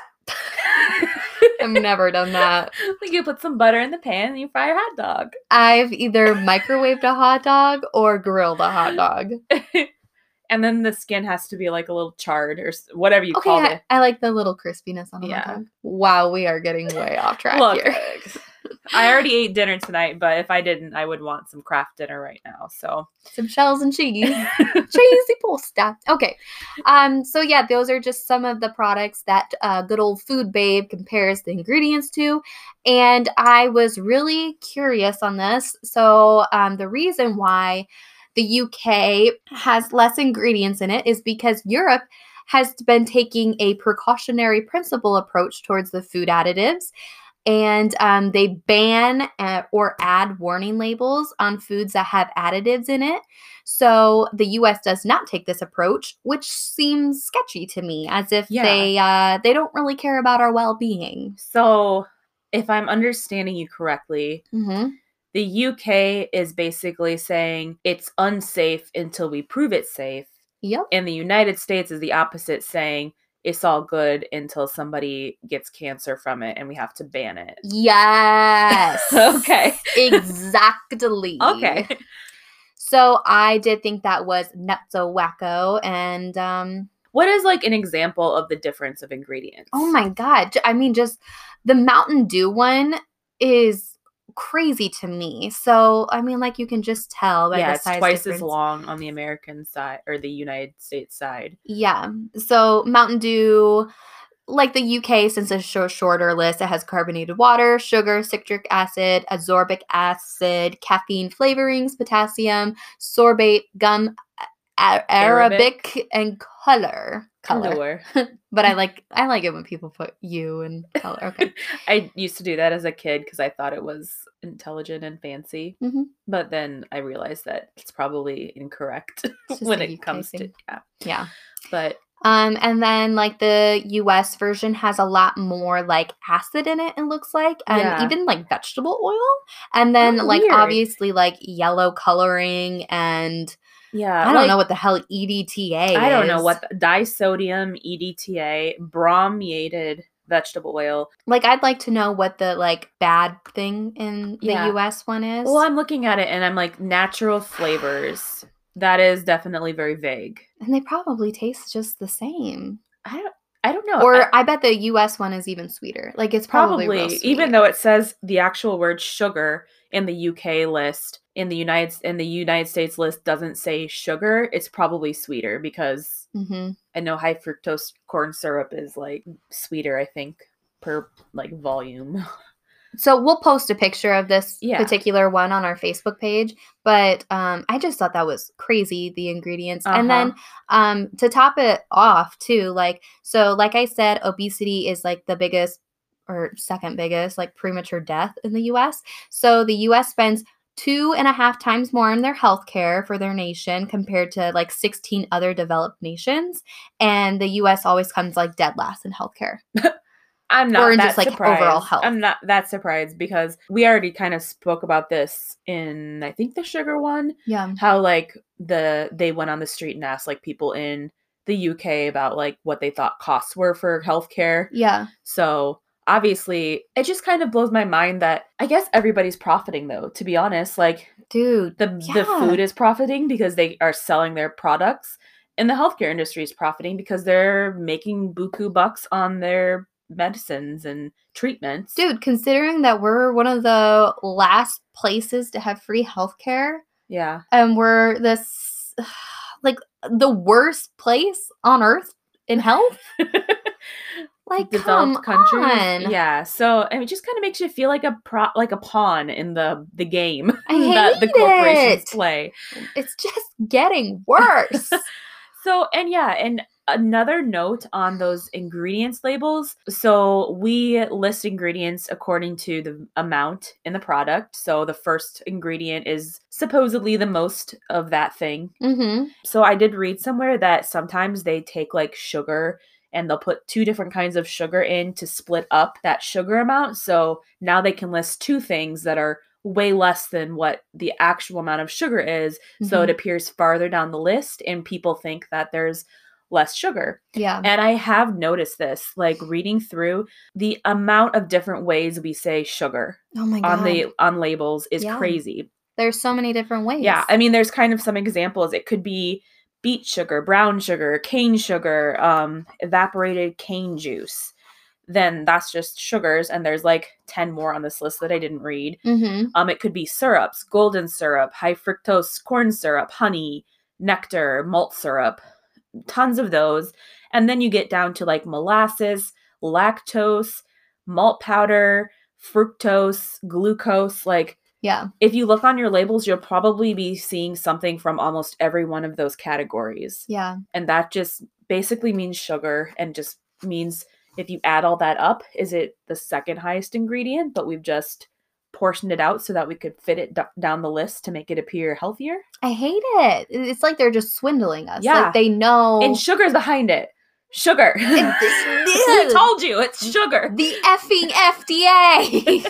Speaker 1: I've never done that.
Speaker 2: Like you put some butter in the pan and you fry your hot dog.
Speaker 1: I've either microwaved a hot dog or grilled a hot dog.
Speaker 2: And then the skin has to be like a little charred or whatever you
Speaker 1: okay,
Speaker 2: call
Speaker 1: I,
Speaker 2: it.
Speaker 1: I like the little crispiness on a
Speaker 2: yeah.
Speaker 1: hot dog. Wow, we are getting way off track
Speaker 2: Look,
Speaker 1: here.
Speaker 2: I already ate dinner tonight, but if I didn't, I would want some Kraft dinner right now. So
Speaker 1: some shells and cheese. Cheesy pasta. Okay. Um, so yeah, those are just some of the products that uh, good old Food Babe compares the ingredients to. And I was really curious on this. So um, the reason why the U K has less ingredients in it is because Europe has been taking a precautionary principle approach towards the food additives. And um, they ban uh, or add warning labels on foods that have additives in it. So the U S does not take this approach, which seems sketchy to me, as if yeah. they uh, they don't really care about our well-being.
Speaker 2: So if I'm understanding you correctly,
Speaker 1: mm-hmm.
Speaker 2: the U K is basically saying it's unsafe until we prove it's safe.
Speaker 1: Yep.
Speaker 2: And the United States is the opposite, saying it's all good until somebody gets cancer from it and we have to ban it.
Speaker 1: Yes.
Speaker 2: Okay.
Speaker 1: Exactly.
Speaker 2: Okay.
Speaker 1: So I did think that was nutso wacko. And um,
Speaker 2: what is like an example of the difference of ingredients?
Speaker 1: Oh my God. I mean, just the Mountain Dew one is crazy to me. So, I mean, like you can just tell by
Speaker 2: yeah,
Speaker 1: the size
Speaker 2: it's twice
Speaker 1: difference.
Speaker 2: as long on the American side or the United States side.
Speaker 1: Yeah. So Mountain Dew, like the U K, since it's a shorter list, it has carbonated water, sugar, citric acid, ascorbic acid, caffeine flavorings, potassium, sorbate, gum A- Arabic, Arabic and color. Color.
Speaker 2: color.
Speaker 1: But I like I like it when people put you and color. Okay.
Speaker 2: I used to do that as a kid because I thought it was intelligent and fancy.
Speaker 1: Mm-hmm.
Speaker 2: But then I realized that it's probably incorrect when it comes to yeah.
Speaker 1: Yeah.
Speaker 2: But
Speaker 1: um and then like the U S version has a lot more like acid in it, it looks like, and yeah. even like vegetable oil, and then oh, like weird. obviously like yellow coloring and
Speaker 2: yeah,
Speaker 1: I don't
Speaker 2: like,
Speaker 1: know what the hell E D T A is.
Speaker 2: I don't know what the, disodium E D T A, brominated vegetable oil.
Speaker 1: Like, I'd like to know what the like bad thing in the yeah. U S one is.
Speaker 2: Well, I'm looking at it and I'm like, natural flavors. That is definitely very vague.
Speaker 1: And they probably taste just the same.
Speaker 2: I don't. I don't know.
Speaker 1: Or I,
Speaker 2: I
Speaker 1: bet the U S one is even sweeter. Like, it's probably, probably real sweet.
Speaker 2: Even though it says the actual word sugar in the U K list, in the United in the United States list doesn't say sugar, it's probably sweeter because
Speaker 1: mm-hmm.
Speaker 2: I know high fructose corn syrup is like sweeter, I think, per like volume.
Speaker 1: So we'll post a picture of this
Speaker 2: yeah.
Speaker 1: particular one on our Facebook page, but um, I just thought that was crazy, the ingredients. Uh-huh. And then um, to top it off too, like, so like I said, obesity is like the biggest or second biggest, like premature death in the U S. So the U S spends two and a half times more in their healthcare for their nation compared to like sixteen other developed nations. And the U S always comes like dead last in healthcare.
Speaker 2: I'm not
Speaker 1: or in
Speaker 2: that
Speaker 1: just, like,
Speaker 2: surprised.
Speaker 1: Overall health.
Speaker 2: I'm not that surprised because we already kind of spoke about this in, I think, the sugar one.
Speaker 1: Yeah.
Speaker 2: How, like, the they went on the street and asked, like, people in the U K about, like, what they thought costs were for healthcare.
Speaker 1: Yeah.
Speaker 2: So, obviously, it just kind of blows my mind that I guess everybody's profiting, though, to be honest. Like,
Speaker 1: dude,
Speaker 2: the,
Speaker 1: yeah.
Speaker 2: the food is profiting because they are selling their products. And the healthcare industry is profiting because they're making buku bucks on their medicines and treatments.
Speaker 1: Dude, considering that we're one of the last places to have free healthcare.
Speaker 2: Yeah.
Speaker 1: And we're this, like, the worst place on earth in health. Like, developed come countries.
Speaker 2: On. Yeah. So, I mean, it just kind of makes you feel like a pro- like a pawn in the, the game
Speaker 1: I hate
Speaker 2: that the corporations
Speaker 1: it.
Speaker 2: play.
Speaker 1: It's just getting worse.
Speaker 2: So, and yeah, and another note on those ingredients labels. So we list ingredients according to the amount in the product. So the first ingredient is supposedly the most of that thing.
Speaker 1: Mm-hmm.
Speaker 2: So I did read somewhere that sometimes they take like sugar and they'll put two different kinds of sugar in to split up that sugar amount. So now they can list two things that are way less than what the actual amount of sugar is. Mm-hmm. So it appears farther down the list and people think that there's less sugar.
Speaker 1: Yeah.
Speaker 2: And I have noticed this, like reading through the amount of different ways we say sugar
Speaker 1: oh my God.
Speaker 2: on the on labels is yeah. crazy.
Speaker 1: There's so many different ways.
Speaker 2: Yeah. I mean, there's kind of some examples. It could be beet sugar, brown sugar, cane sugar, um, evaporated cane juice. Then that's just sugars. And there's like ten more on this list that I didn't read.
Speaker 1: Mm-hmm.
Speaker 2: Um, it could be syrups, golden syrup, high fructose corn syrup, honey, nectar, malt syrup. Tons of those. And then you get down to like molasses, lactose, malt powder, fructose, glucose. Like,
Speaker 1: yeah.
Speaker 2: If you look on your labels, you'll probably be seeing something from almost every one of those categories.
Speaker 1: Yeah.
Speaker 2: And that just basically means sugar and just means if you add all that up, is it the second highest ingredient, but we've just portioned it out so that we could fit it d- down the list to make it appear healthier.
Speaker 1: I hate it. It's like they're just swindling us.
Speaker 2: Yeah.
Speaker 1: Like they know.
Speaker 2: And sugar's behind it. Sugar. It, we told you it's sugar.
Speaker 1: The effing F D A.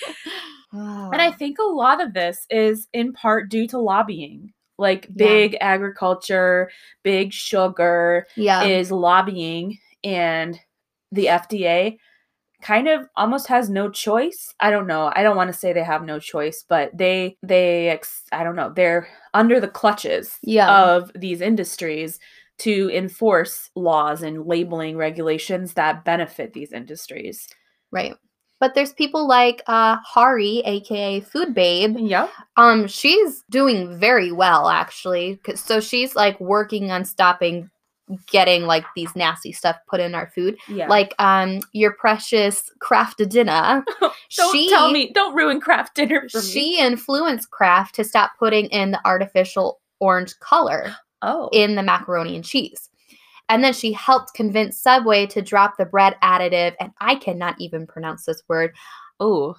Speaker 2: Oh. And I think a lot of this is in part due to lobbying. Like big yeah. agriculture, big sugar
Speaker 1: yeah.
Speaker 2: is lobbying, and the F D A kind of almost has no choice. I don't know. I don't want to say they have no choice, but they, they, I don't know. They're under the clutches
Speaker 1: yeah.
Speaker 2: of these industries to enforce laws and labeling regulations that benefit these industries.
Speaker 1: Right. But there's people like uh, Hari, aka Food Babe.
Speaker 2: Yeah.
Speaker 1: Um, she's doing very well, actually. So she's like working on stopping getting like these nasty stuff put in our food.
Speaker 2: Yeah.
Speaker 1: Like um your precious Kraft Dinner.
Speaker 2: Don't
Speaker 1: she,
Speaker 2: tell me, don't ruin Kraft Dinner for me.
Speaker 1: She influenced Kraft to stop putting in the artificial orange color.
Speaker 2: oh.
Speaker 1: in the macaroni and cheese. And then she helped convince Subway to drop the bread additive, and I cannot even pronounce this word.
Speaker 2: Oh,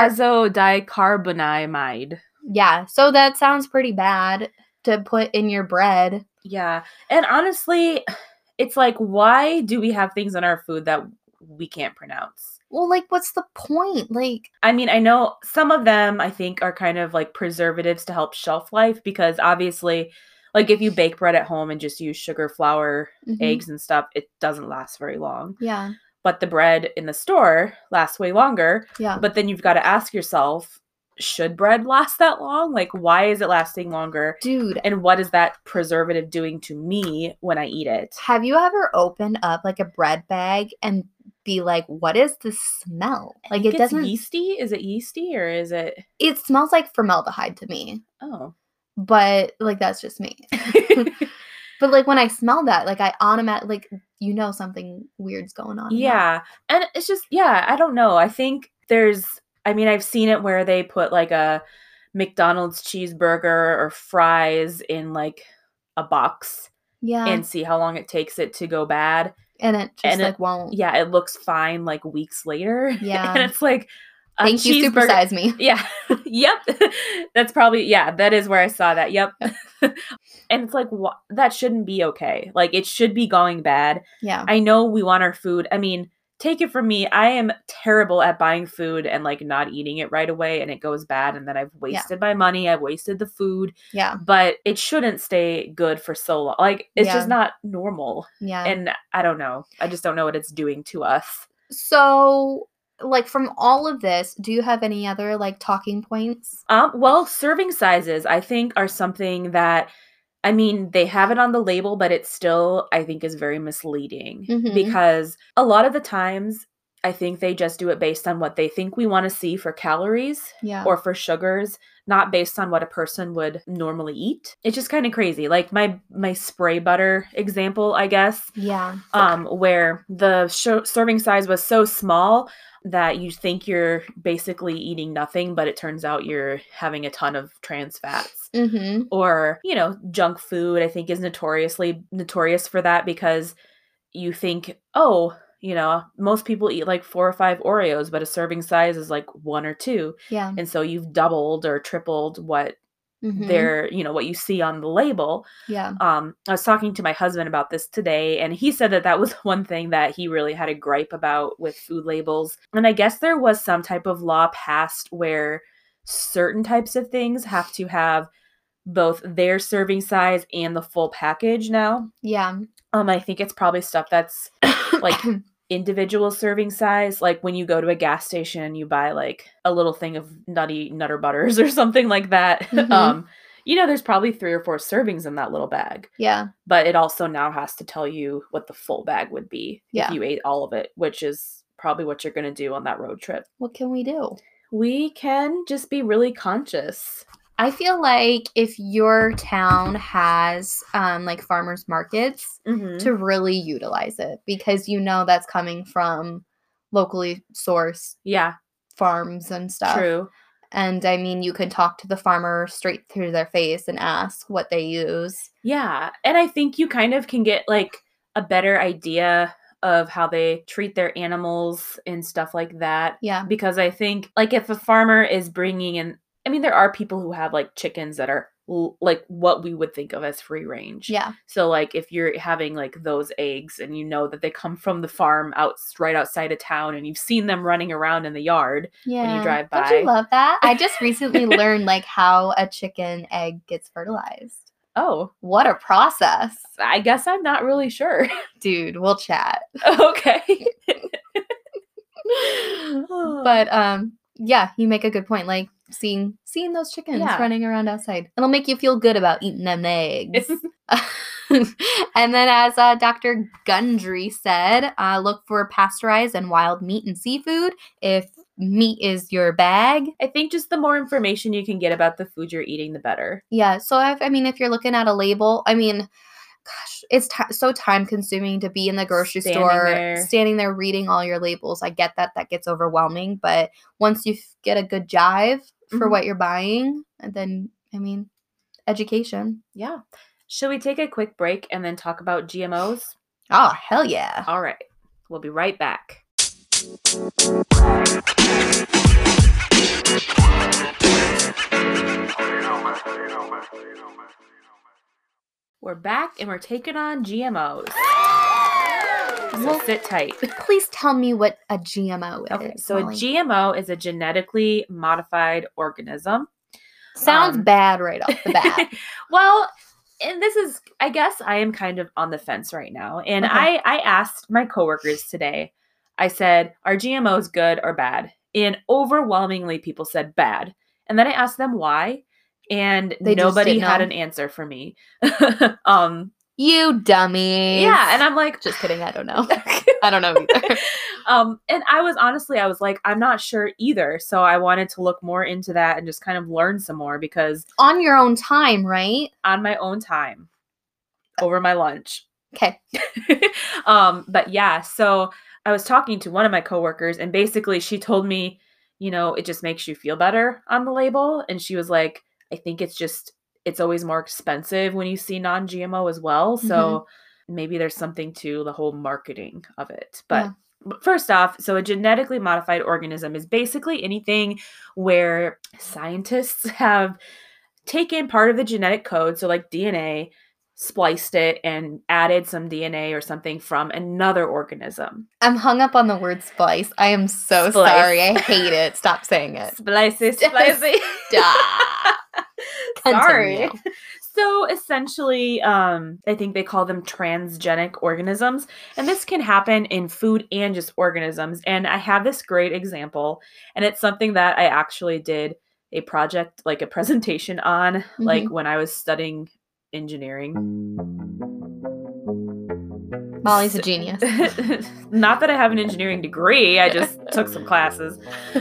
Speaker 2: azodicarbonamide.
Speaker 1: Yeah, so that sounds pretty bad to put in your bread.
Speaker 2: Yeah, and honestly, it's like, why do we have things in our food that we can't pronounce?
Speaker 1: Well, like, what's the point? Like,
Speaker 2: I mean, I know some of them, I think, are kind of like preservatives to help shelf life, because obviously, like, if you bake bread at home and just use sugar, flour, mm-hmm. eggs, and stuff, it doesn't last very long.
Speaker 1: Yeah.
Speaker 2: But the bread in the store lasts way longer.
Speaker 1: Yeah.
Speaker 2: But then you've got to ask yourself, should bread last that long? Like, why is it lasting longer?
Speaker 1: Dude.
Speaker 2: And what is that preservative doing to me when I eat it?
Speaker 1: Have you ever opened up, like, a bread bag and be like, what is the smell? Like, it doesn't...
Speaker 2: yeasty? Is it yeasty or is it...
Speaker 1: It smells like formaldehyde to me.
Speaker 2: Oh.
Speaker 1: But, like, that's just me. But, like, when I smell that, like, I automatically, like, you know something weird's going on.
Speaker 2: Yeah. And it's just, yeah, I don't know. I think there's, I mean, I've seen it where they put, like, a McDonald's cheeseburger or fries in, like, a box.
Speaker 1: Yeah.
Speaker 2: And see how long it takes it to go bad.
Speaker 1: And it just,
Speaker 2: and
Speaker 1: like,
Speaker 2: it,
Speaker 1: won't.
Speaker 2: Yeah, it looks fine, like, weeks later.
Speaker 1: Yeah.
Speaker 2: And it's like...
Speaker 1: Thank you, supersize me.
Speaker 2: Yeah. Yep. That's probably, yeah, that is where I saw that. Yep. And it's like, wh- that shouldn't be okay. Like, it should be going bad.
Speaker 1: Yeah.
Speaker 2: I know we want our food. I mean, take it from me. I am terrible at buying food and, like, not eating it right away, and it goes bad, and then I've wasted yeah. my money. I've wasted the food.
Speaker 1: Yeah.
Speaker 2: But it shouldn't stay good for so long. Like, it's
Speaker 1: yeah.
Speaker 2: just not normal.
Speaker 1: Yeah.
Speaker 2: And I don't know. I just don't know what it's doing to us.
Speaker 1: So... like, from all of this, do you have any other, like, talking points?
Speaker 2: Um, well, serving sizes, I think, are something that, I mean, they have it on the label, but it still, I think, is very misleading. Mm-hmm. Because a lot of the times, I think they just do it based on what they think we want to see for calories
Speaker 1: yeah.
Speaker 2: or for sugars, not based on what a person would normally eat. It's just kind of crazy. Like my my spray butter example, I guess.
Speaker 1: Yeah.
Speaker 2: Um, where the sh- serving size was so small that you think you're basically eating nothing, but it turns out you're having a ton of trans fats.
Speaker 1: Mm-hmm.
Speaker 2: Or, you know, junk food, I think, is notoriously notorious for that, because you think, oh, you know, most people eat like four or five Oreos, but a serving size is like one or two.
Speaker 1: Yeah.
Speaker 2: And so you've doubled or tripled what
Speaker 1: mm-hmm.
Speaker 2: they're, you know, what you see on the label.
Speaker 1: Yeah.
Speaker 2: Um, I was talking to my husband about this today, and he said that that was one thing that he really had a gripe about with food labels. And I guess there was some type of law passed where certain types of things have to have both their serving size and the full package now.
Speaker 1: Yeah.
Speaker 2: Um, I think it's probably stuff that's like individual serving size. Like when you go to a gas station, you buy like a little thing of nutty Nutter Butters or something like that. Mm-hmm. Um, you know, there's probably three or four servings in that little bag.
Speaker 1: Yeah.
Speaker 2: But it also now has to tell you what the full bag would be
Speaker 1: yeah.
Speaker 2: if you ate all of it, which is probably what you're going to do on that road trip.
Speaker 1: What can we do?
Speaker 2: We can just be really conscious.
Speaker 1: I feel like if your town has um, like farmers markets,
Speaker 2: mm-hmm.
Speaker 1: to really utilize it, because you know that's coming from locally sourced
Speaker 2: yeah.
Speaker 1: farms and stuff.
Speaker 2: True.
Speaker 1: And I mean, you can talk to the farmer straight through their face and ask what they use.
Speaker 2: Yeah. And I think you kind of can get like a better idea of how they treat their animals and stuff like that.
Speaker 1: Yeah.
Speaker 2: Because I think like if a farmer is bringing in, I mean, there are people who have like chickens that are l- like what we would think of as free range.
Speaker 1: Yeah.
Speaker 2: So like if you're having like those eggs and you know that they come from the farm out right outside of town and you've seen them running around in the yard
Speaker 1: yeah.
Speaker 2: when you drive by.
Speaker 1: Don't you love that? I just recently learned like how a chicken egg gets fertilized.
Speaker 2: Oh.
Speaker 1: What a process.
Speaker 2: I guess I'm not really sure.
Speaker 1: Dude, we'll chat.
Speaker 2: Okay.
Speaker 1: But um yeah, you make a good point. Like seeing seeing those chickens yeah. running around outside. It'll make you feel good about eating them eggs. And then as uh, Doctor Gundry said, uh, look for pasteurized and wild meat and seafood if meat is your bag.
Speaker 2: I think just the more information you can get about the food you're eating, the better.
Speaker 1: Yeah. So, if, I mean, if you're looking at a label, I mean, gosh, it's t- so time consuming to be in the grocery
Speaker 2: standing
Speaker 1: store,
Speaker 2: there. standing
Speaker 1: there reading all your labels. I get that. That gets overwhelming. But once you f- get a good jive for mm-hmm. what you're buying, then, I mean, education.
Speaker 2: Yeah. Should we take a quick break and then talk about G M Os?
Speaker 1: Oh, hell yeah.
Speaker 2: All right. We'll be right back. We're back and we're taking on G M Os. So well, sit tight.
Speaker 1: Please tell me what a G M O is.
Speaker 2: Okay, so Molly. A G M O is a genetically modified organism.
Speaker 1: Sounds um, bad right off the bat.
Speaker 2: Well, and this is, I guess I am kind of on the fence right now. And okay. I, I asked my coworkers today, I said, are G M Os good or bad? And overwhelmingly people said bad. And then I asked them why. And they nobody had know. an answer for me. um,
Speaker 1: You dummies.
Speaker 2: Yeah, and I'm like,
Speaker 1: just kidding. I don't know. I don't know either.
Speaker 2: um, and I was honestly, I was like, I'm not sure either. So I wanted to look more into that and just kind of learn some more because
Speaker 1: on your own time, right?
Speaker 2: On my own time, over my lunch.
Speaker 1: Okay.
Speaker 2: um, but yeah, so I was talking to one of my coworkers, and basically she told me, you know, it just makes you feel better on the label, and she was like, I think it's just. It's always more expensive when you see non-G M O as well. So mm-hmm. maybe there's something to the whole marketing of it. But, yeah. but first off, so a genetically modified organism is basically anything where scientists have taken part of the genetic code, so like D N A, spliced it and added some D N A or something from another organism.
Speaker 1: I'm hung up on the word splice. I am so splice. sorry. I hate it. Stop saying it.
Speaker 2: Splicey, splicey. Stop. Sorry. So essentially, um, I think they call them transgenic organisms. And this can happen in food and just organisms. And I have this great example. And it's something that I actually did a project, like a presentation on, mm-hmm. like when I was studying engineering.
Speaker 1: Molly's a genius.
Speaker 2: Not that I have an engineering degree. I just took some classes.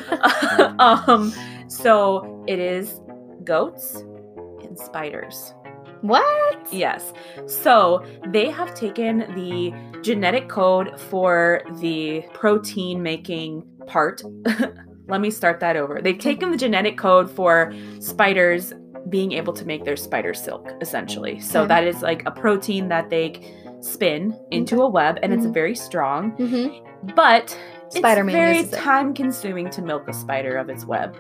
Speaker 2: um, so it is goats and spiders.
Speaker 1: What?
Speaker 2: Yes. So they have taken the genetic code for the protein making part. Let me start that over. They've taken the genetic code for spiders being able to make their spider silk, essentially. So okay. that is like a protein that they spin into okay. a web, and mm-hmm. it's very strong. Mm-hmm. But Spider-Man it's very time consuming to milk a spider of its web.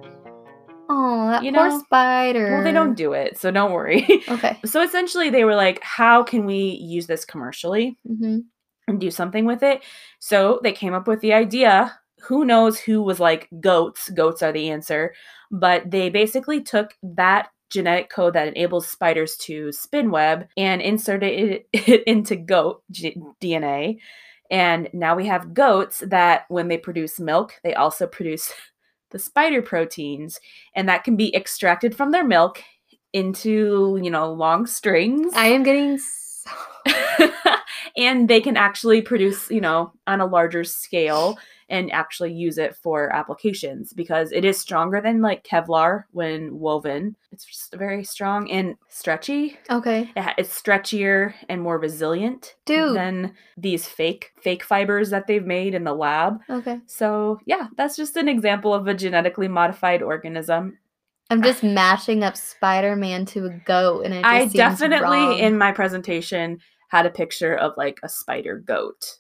Speaker 1: Oh, that you poor know? spider.
Speaker 2: Well, they don't do it, so don't worry.
Speaker 1: Okay.
Speaker 2: So essentially they were like, how can we use this commercially
Speaker 1: mm-hmm.
Speaker 2: and do something with it? So they came up with the idea. Who knows who was like goats? Goats are the answer. But they basically took that genetic code that enables spiders to spin web and inserted it into goat G- D N A. And now we have goats that when they produce milk, they also produce the spider proteins, and that can be extracted from their milk into, you know, long strings.
Speaker 1: I am getting so...
Speaker 2: And they can actually produce, you know, on a larger scale and actually use it for applications because it is stronger than like Kevlar when woven. It's just very strong and stretchy.
Speaker 1: Okay.
Speaker 2: It's stretchier and more resilient
Speaker 1: Dude.
Speaker 2: than these fake fake fibers that they've made in the lab.
Speaker 1: Okay.
Speaker 2: So yeah, that's just an example of a genetically modified organism.
Speaker 1: I'm just mashing up Spider-Man to a goat, and it just
Speaker 2: I
Speaker 1: seems
Speaker 2: definitely
Speaker 1: wrong.
Speaker 2: In my presentation had a picture of like a spider goat.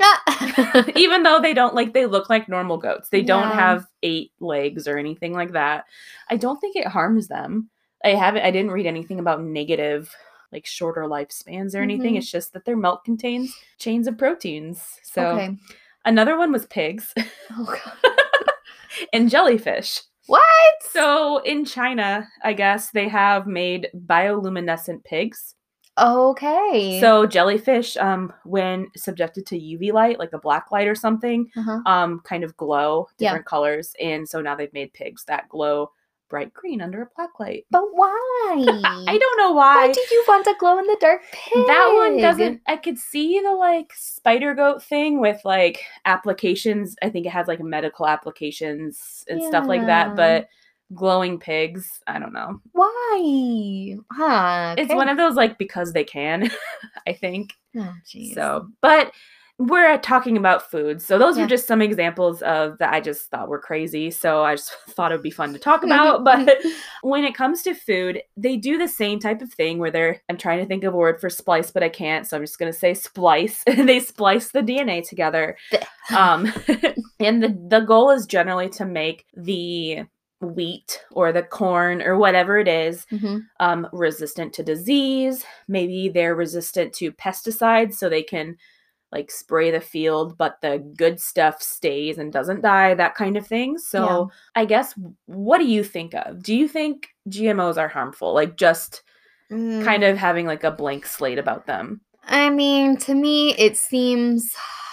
Speaker 2: Even though they don't like they look like normal goats. They don't yeah. have eight legs or anything like that. I don't think it harms them. I haven't I didn't read anything about negative like shorter lifespans or anything. Mm-hmm. It's just that their milk contains chains of proteins. So okay. Another one was pigs.
Speaker 1: Oh god.
Speaker 2: And jellyfish.
Speaker 1: What?
Speaker 2: So in China, I guess they have made bioluminescent pigs.
Speaker 1: Okay.
Speaker 2: So jellyfish, um, when subjected to U V light, like the black light or something, uh-huh. um, kind of glow different yeah. colors. And so now they've made pigs that glow bright green under a black light.
Speaker 1: But why?
Speaker 2: I don't know why.
Speaker 1: Why did you want a glow in the dark pig?
Speaker 2: That one doesn't, I could see the like spider goat thing with like applications. I think it has like medical applications and yeah. stuff like that. But glowing pigs, I don't know.
Speaker 1: Why? Huh.
Speaker 2: Okay. It's one of those like because they can, I think.
Speaker 1: Oh, jeez.
Speaker 2: So, but we're talking about food. So those
Speaker 1: Yeah.
Speaker 2: were just some examples of that I just thought were crazy. So I just thought it would be fun to talk about. But when it comes to food, they do the same type of thing where they're, I'm trying to think of a word for splice, but I can't. So I'm just going to say splice. They splice the D N A together. um, and the, the goal is generally to make the wheat or the corn or whatever it is,
Speaker 1: mm-hmm.
Speaker 2: um, resistant to disease. Maybe they're resistant to pesticides so they can like spray the field, but the good stuff stays and doesn't die, that kind of thing. So yeah. I guess, what do you think of? Do you think G M Os are harmful? Like just mm. kind of having like a blank slate about them?
Speaker 1: I mean, to me, it seems,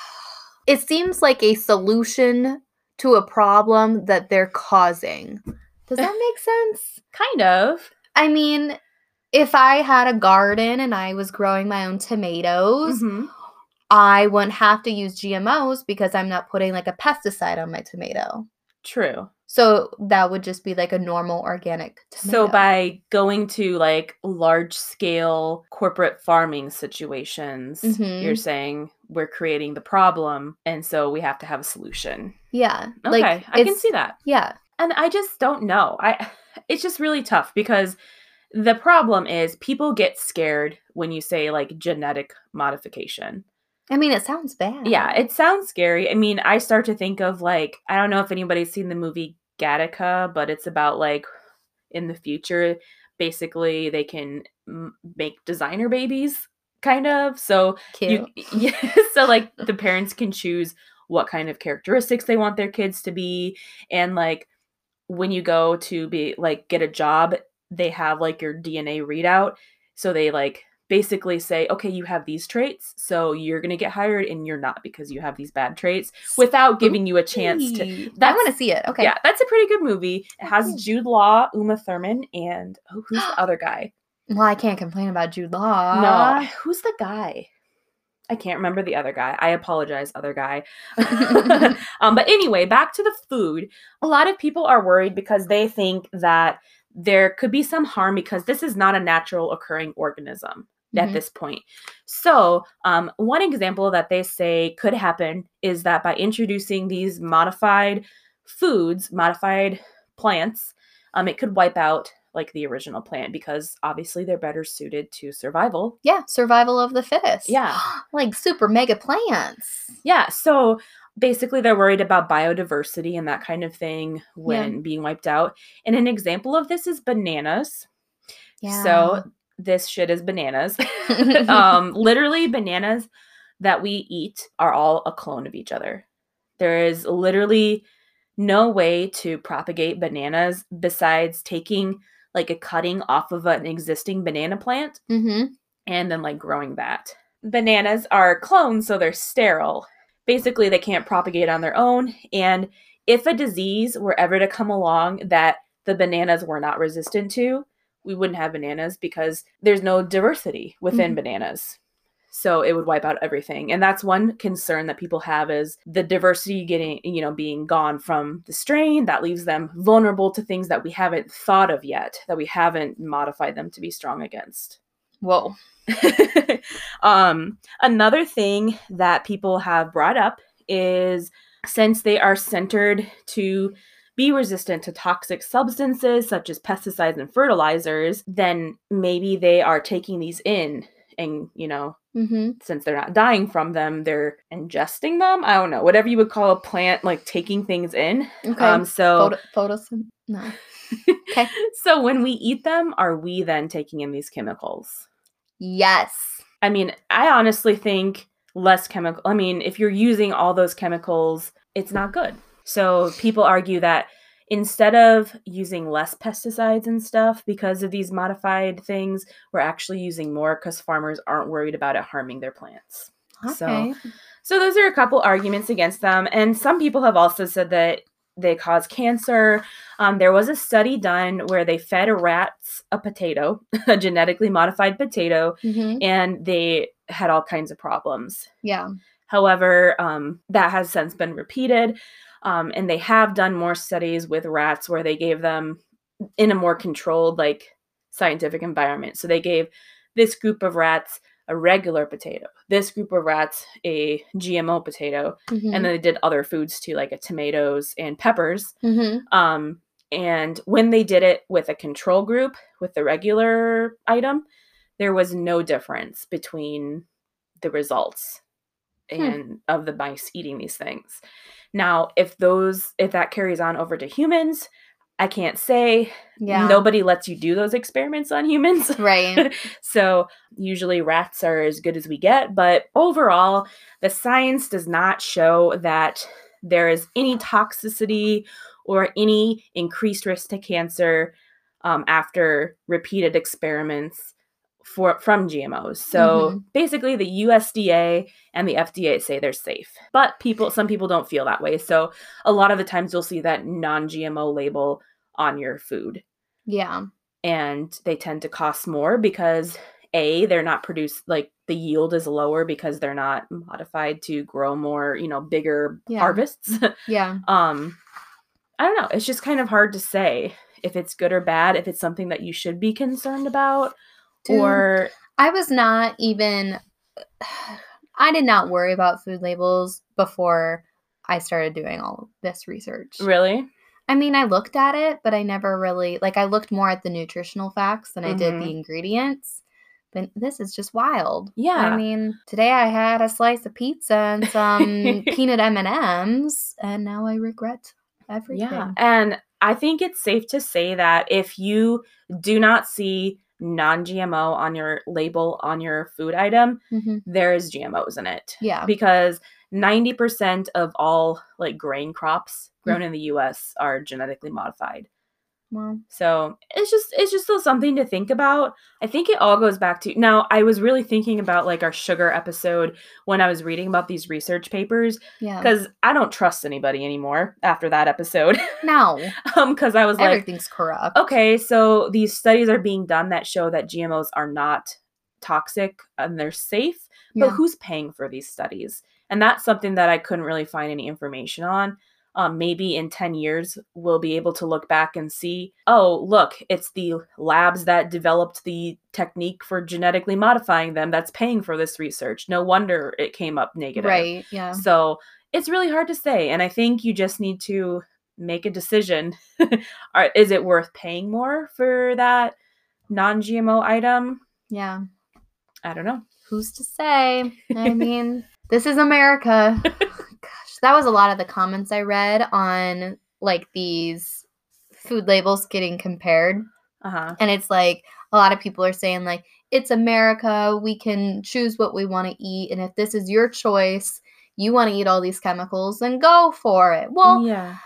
Speaker 1: it seems like a solution to a problem that they're causing. Does that make sense?
Speaker 2: Kind of.
Speaker 1: I mean, if I had a garden and I was growing my own tomatoes, mm-hmm. I wouldn't have to use G M Os because I'm not putting like a pesticide on my tomato.
Speaker 2: True.
Speaker 1: So that would just be like a normal organic tomato.
Speaker 2: So by going to like large scale corporate farming situations, mm-hmm. you're saying we're creating the problem and so we have to have a solution.
Speaker 1: Yeah.
Speaker 2: Okay. Like, I can see that.
Speaker 1: Yeah.
Speaker 2: And I just don't know. I it's just really tough because the problem is people get scared when you say like genetic modification.
Speaker 1: I mean, it sounds bad.
Speaker 2: Yeah, it sounds scary. I mean, I start to think of like, I don't know if anybody's seen the movie Gattaca, but it's about like in the future, basically they can m- make designer babies kind of. So
Speaker 1: Cute.
Speaker 2: You, yeah, so like the parents can choose what kind of characteristics they want their kids to be. And like when you go to be like get a job, they have like your D N A readout. So they like basically say, okay, you have these traits, so you're going to get hired and you're not because you have these bad traits without giving you a chance to.
Speaker 1: I want to see it. Okay.
Speaker 2: Yeah, that's a pretty good movie. It has Jude Law, Uma Thurman, and oh, who's the other guy?
Speaker 1: Well, I can't complain about Jude Law.
Speaker 2: No, who's the guy? I can't remember the other guy. I apologize, other guy. um, but anyway, back to the food. A lot of people are worried because they think that there could be some harm because this is not a natural occurring organism. At mm-hmm. this point. So um, one example that they say could happen is that by introducing these modified foods, modified plants, um, it could wipe out like the original plant because obviously they're better suited to survival.
Speaker 1: Yeah, survival of the fittest.
Speaker 2: Yeah.
Speaker 1: Like super mega plants.
Speaker 2: Yeah, so basically they're worried about biodiversity and that kind of thing when yeah. being wiped out. And an example of this is bananas.
Speaker 1: Yeah.
Speaker 2: So this shit is bananas. um, literally, bananas that we eat are all a clone of each other. There is literally no way to propagate bananas besides taking like a cutting off of an existing banana plant
Speaker 1: mm-hmm.
Speaker 2: and then like growing that. Bananas are clones, so they're sterile. Basically, they can't propagate on their own. And if a disease were ever to come along that the bananas were not resistant to, we wouldn't have bananas because there's no diversity within mm-hmm. bananas. So it would wipe out everything. And that's one concern that people have is the diversity getting, you know, being gone from the strain that leaves them vulnerable to things that we haven't thought of yet, that we haven't modified them to be strong against.
Speaker 1: Whoa.
Speaker 2: um, another thing that people have brought up is since they are centered to be resistant to toxic substances such as pesticides and fertilizers, then maybe they are taking these in and, you know,
Speaker 1: mm-hmm.
Speaker 2: since they're not dying from them, they're ingesting them. I don't know, whatever you would call a plant, like taking things in.
Speaker 1: Okay.
Speaker 2: Um, so,
Speaker 1: Photo- photosynthesis? No. Okay.
Speaker 2: So when we eat them, are we then taking in these chemicals?
Speaker 1: Yes.
Speaker 2: I mean, I honestly think less chemical. I mean, if you're using all those chemicals, it's not good. So people argue that instead of using less pesticides and stuff because of these modified things, we're actually using more because farmers aren't worried about it harming their plants.
Speaker 1: Okay.
Speaker 2: So, so those are a couple arguments against them. And some people have also said that they cause cancer. Um, there was a study done where they fed rats a potato, a genetically modified potato,
Speaker 1: mm-hmm.
Speaker 2: and they had all kinds of problems.
Speaker 1: Yeah.
Speaker 2: However, um, that has since been repeated. Um, and they have done more studies with rats where they gave them in a more controlled, like, scientific environment. So they gave this group of rats a regular potato, this group of rats a G M O potato,
Speaker 1: mm-hmm.
Speaker 2: and then they did other foods too, like a tomatoes and peppers.
Speaker 1: Mm-hmm.
Speaker 2: Um, and when they did it with a control group, with the regular item, there was no difference between the results and hmm. of the mice eating these things. Now, if those, if that carries on over to humans, I can't say. Yeah. Nobody lets you do those experiments on humans.
Speaker 1: Right.
Speaker 2: So usually rats are as good as we get. But overall, the science does not show that there is any toxicity or any increased risk to cancer um, after repeated experiments for from G M Os. So mm-hmm. basically the U S D A and the F D A say they're safe. But people, some people don't feel that way. So a lot of the times you'll see that non-G M O label on your food.
Speaker 1: Yeah.
Speaker 2: And they tend to cost more because A, they're not produced, like the yield is lower because they're not modified to grow more, you know, bigger yeah. harvests.
Speaker 1: Yeah.
Speaker 2: um, I don't know. It's just kind of hard to say if it's good or bad, if it's something that you should be concerned about. Dude, or
Speaker 1: I was not even, I did not worry about food labels before I started doing all of this research.
Speaker 2: Really?
Speaker 1: I mean, I looked at it, but I never really, like I looked more at the nutritional facts than mm-hmm. I did the ingredients. But this is just wild.
Speaker 2: Yeah.
Speaker 1: I mean, today I had a slice of pizza and some peanut M and M's, and now I regret everything.
Speaker 2: Yeah. And I think it's safe to say that if you do not see non-G M O on your label on your food item, mm-hmm. there is G M Os in it.
Speaker 1: Yeah.
Speaker 2: Because ninety percent of all like grain crops grown mm-hmm. in the U S are genetically modified.
Speaker 1: Wow.
Speaker 2: So it's just it's just still something to think about. I think it all goes back to, now I was really thinking about like our sugar episode when I was reading about these research papers.
Speaker 1: Yeah.
Speaker 2: Because I don't trust anybody anymore after that episode.
Speaker 1: No.
Speaker 2: um, because I was like,
Speaker 1: everything's corrupt.
Speaker 2: Okay, so these studies are being done that show that G M Os are not toxic and they're safe, but yeah. who's paying for these studies? And that's something that I couldn't really find any information on. Um, maybe in ten years, we'll be able to look back and see, oh, look, it's the labs that developed the technique for genetically modifying them that's paying for this research. No wonder it came up negative.
Speaker 1: Right, yeah.
Speaker 2: So it's really hard to say. And I think you just need to make a decision. Is it worth paying more for that non-G M O item?
Speaker 1: Yeah.
Speaker 2: I don't know.
Speaker 1: Who's to say? I mean, this is America. Gosh, that was a lot of the comments I read on like these food labels getting compared.
Speaker 2: Uh-huh.
Speaker 1: And it's like a lot of people are saying like, it's America. We can choose what we want to eat. And if this is your choice, you want to eat all these chemicals, then go for it. Well,
Speaker 2: yeah.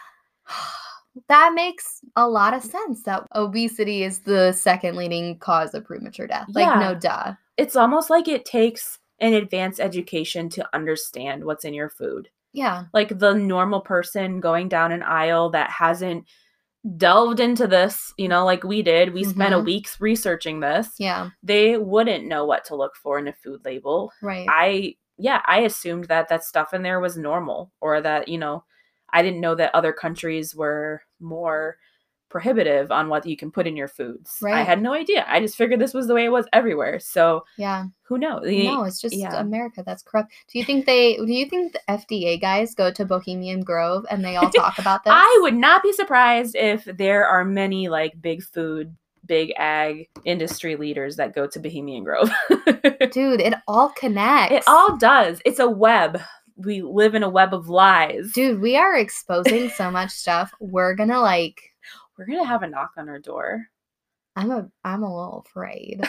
Speaker 1: That makes a lot of sense that obesity is the second leading cause of premature death. Like, yeah. no duh.
Speaker 2: It's almost like it takes an advanced education to understand what's in your food.
Speaker 1: Yeah.
Speaker 2: Like the normal person going down an aisle that hasn't delved into this, you know, like we did. We mm-hmm. spent a week researching this.
Speaker 1: Yeah.
Speaker 2: They wouldn't know what to look for in a food label.
Speaker 1: Right.
Speaker 2: I, yeah, I assumed that that stuff in there was normal, or that, you know, I didn't know that other countries were more prohibitive on what you can put in your foods.
Speaker 1: Right.
Speaker 2: I had no idea. I just figured this was the way it was everywhere. So
Speaker 1: yeah,
Speaker 2: who knows?
Speaker 1: No, it's just yeah. America that's corrupt. Do you think they? Do you think the F D A guys go to Bohemian Grove and they all talk about this?
Speaker 2: I would not be surprised if there are many like big food, big ag industry leaders that go to Bohemian Grove.
Speaker 1: Dude, it all connects.
Speaker 2: It all does. It's a web. We live in a web of lies.
Speaker 1: Dude, we are exposing so much stuff. We're gonna like
Speaker 2: We're gonna have a knock on our door.
Speaker 1: I'm a I'm a little afraid.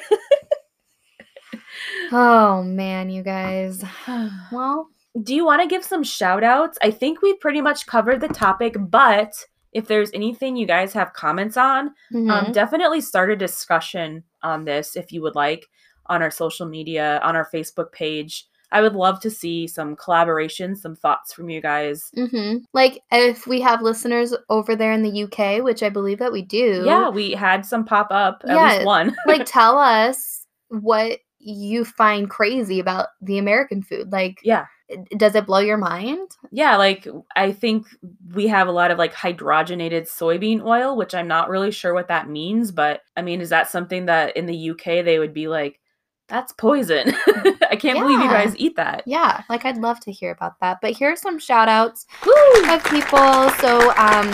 Speaker 1: Oh man, you guys. Well,
Speaker 2: do you want to give some shout outs? I think we pretty much covered the topic, but if there's anything you guys have comments on, mm-hmm. um, definitely start a discussion on this if you would like, on our social media, on our Facebook page. I would love to see some collaboration, some thoughts from you guys.
Speaker 1: Mm-hmm. Like, if we have listeners over there in the U K, which I believe that we do.
Speaker 2: Yeah, we had some pop up, at yeah, least one.
Speaker 1: Like, tell us what you find crazy about the American food. Like,
Speaker 2: yeah.
Speaker 1: Does it blow your mind?
Speaker 2: Yeah, like, I think we have a lot of, like, hydrogenated soybean oil, which I'm not really sure what that means. But, I mean, is that something that in the U K they would be like, That's poison. I can't yeah. believe you guys eat that.
Speaker 1: Yeah, like I'd love to hear about that. But here's some shout outs Woo! Of people. So um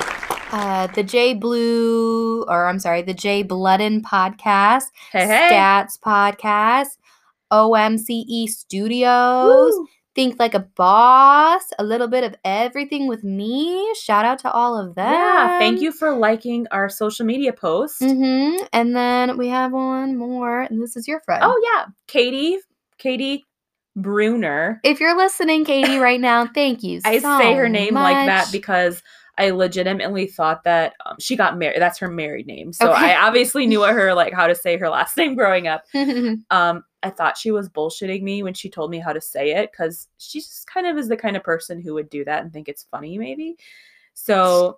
Speaker 1: uh the J Blue or I'm sorry, the J Bloodin podcast,
Speaker 2: hey, hey.
Speaker 1: Stats podcast, O M C E Studios, Woo! Think Like a Boss, a little bit of everything with me. Shout out to all of them.
Speaker 2: Yeah, thank you for liking our social media posts.
Speaker 1: Mm-hmm. And then we have one more, and this is your friend.
Speaker 2: Oh, yeah. Katie, Katie Bruner.
Speaker 1: If you're listening, Katie, right now, thank you
Speaker 2: I
Speaker 1: so
Speaker 2: say her name
Speaker 1: much.
Speaker 2: like that because I legitimately thought that um, she got married. That's her married name. So okay. I obviously knew what her, like, how to say her last name growing up. um, I thought she was bullshitting me when she told me how to say it because she just kind of is the kind of person who would do that and think it's funny, maybe. So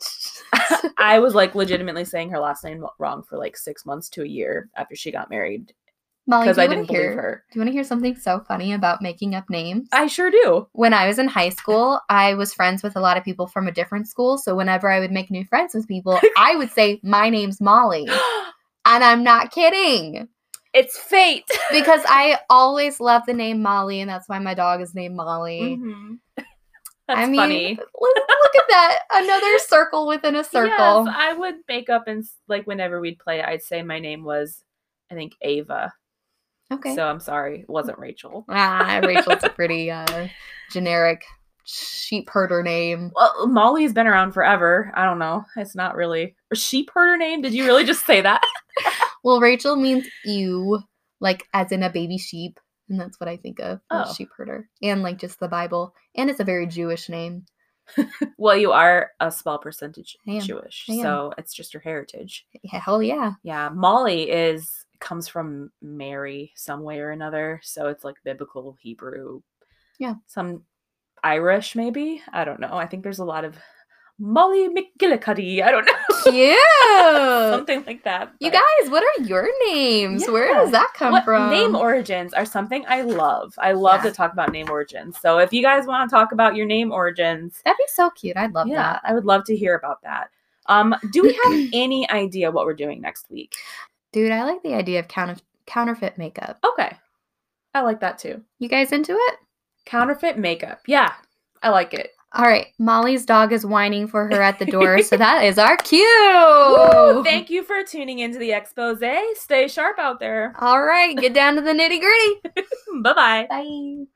Speaker 2: I was, like, legitimately saying her last name wrong for, like, six months to a year after she got married.
Speaker 1: Molly,
Speaker 2: because I didn't hear, believe her.
Speaker 1: Do you want to hear something so funny about making up names?
Speaker 2: I sure do.
Speaker 1: When I was in high school, I was friends with a lot of people from a different school. So whenever I would make new friends with people, I would say, my name's Molly. And I'm not kidding.
Speaker 2: It's fate.
Speaker 1: Because I always loved the name Molly, and that's why my dog is named Molly.
Speaker 2: Mm-hmm. That's
Speaker 1: I mean,
Speaker 2: funny.
Speaker 1: Look, look at that. Another circle within a circle.
Speaker 2: Yes, I would make up and, like, whenever we'd play, I'd say my name was, I think, Ava.
Speaker 1: Okay.
Speaker 2: So I'm sorry. It wasn't Rachel.
Speaker 1: Ah, Rachel's a pretty uh, generic sheep herder name.
Speaker 2: Well, Molly's been around forever. I don't know. It's not really a sheep herder name. Did you really just say that?
Speaker 1: Well, Rachel means ewe, like as in a baby sheep. And that's what I think of as
Speaker 2: oh.
Speaker 1: sheep herder. And like just the Bible. And it's a very Jewish name.
Speaker 2: Well, you are a small percentage
Speaker 1: I am.
Speaker 2: Jewish.
Speaker 1: I am.
Speaker 2: So it's just your heritage.
Speaker 1: Yeah, hell yeah.
Speaker 2: Yeah. Molly is comes from Mary some way or another. So it's like biblical Hebrew.
Speaker 1: Yeah.
Speaker 2: Some Irish, maybe. I don't know. I think there's a lot of Molly McGillicuddy. I don't know.
Speaker 1: Cute.
Speaker 2: Something like that.
Speaker 1: But. You guys, what are your names? Yeah. Where does that come
Speaker 2: what,
Speaker 1: from?
Speaker 2: Name origins are something I love. I love yeah. to talk about name origins. So if you guys want to talk about your name origins.
Speaker 1: That'd be so cute. I'd love
Speaker 2: yeah,
Speaker 1: that.
Speaker 2: I would love to hear about that. Um, do we have any idea what we're doing next week?
Speaker 1: Dude, I like the idea of counter- counterfeit makeup.
Speaker 2: Okay. I like that too.
Speaker 1: You guys into it?
Speaker 2: Counterfeit makeup. Yeah, I like it.
Speaker 1: All right. Molly's dog is whining for her at the door, so that is our cue.
Speaker 2: Woo! Thank you for tuning into the expose. Stay sharp out there.
Speaker 1: All right. Get down to the nitty gritty.
Speaker 2: Bye-bye.
Speaker 1: Bye.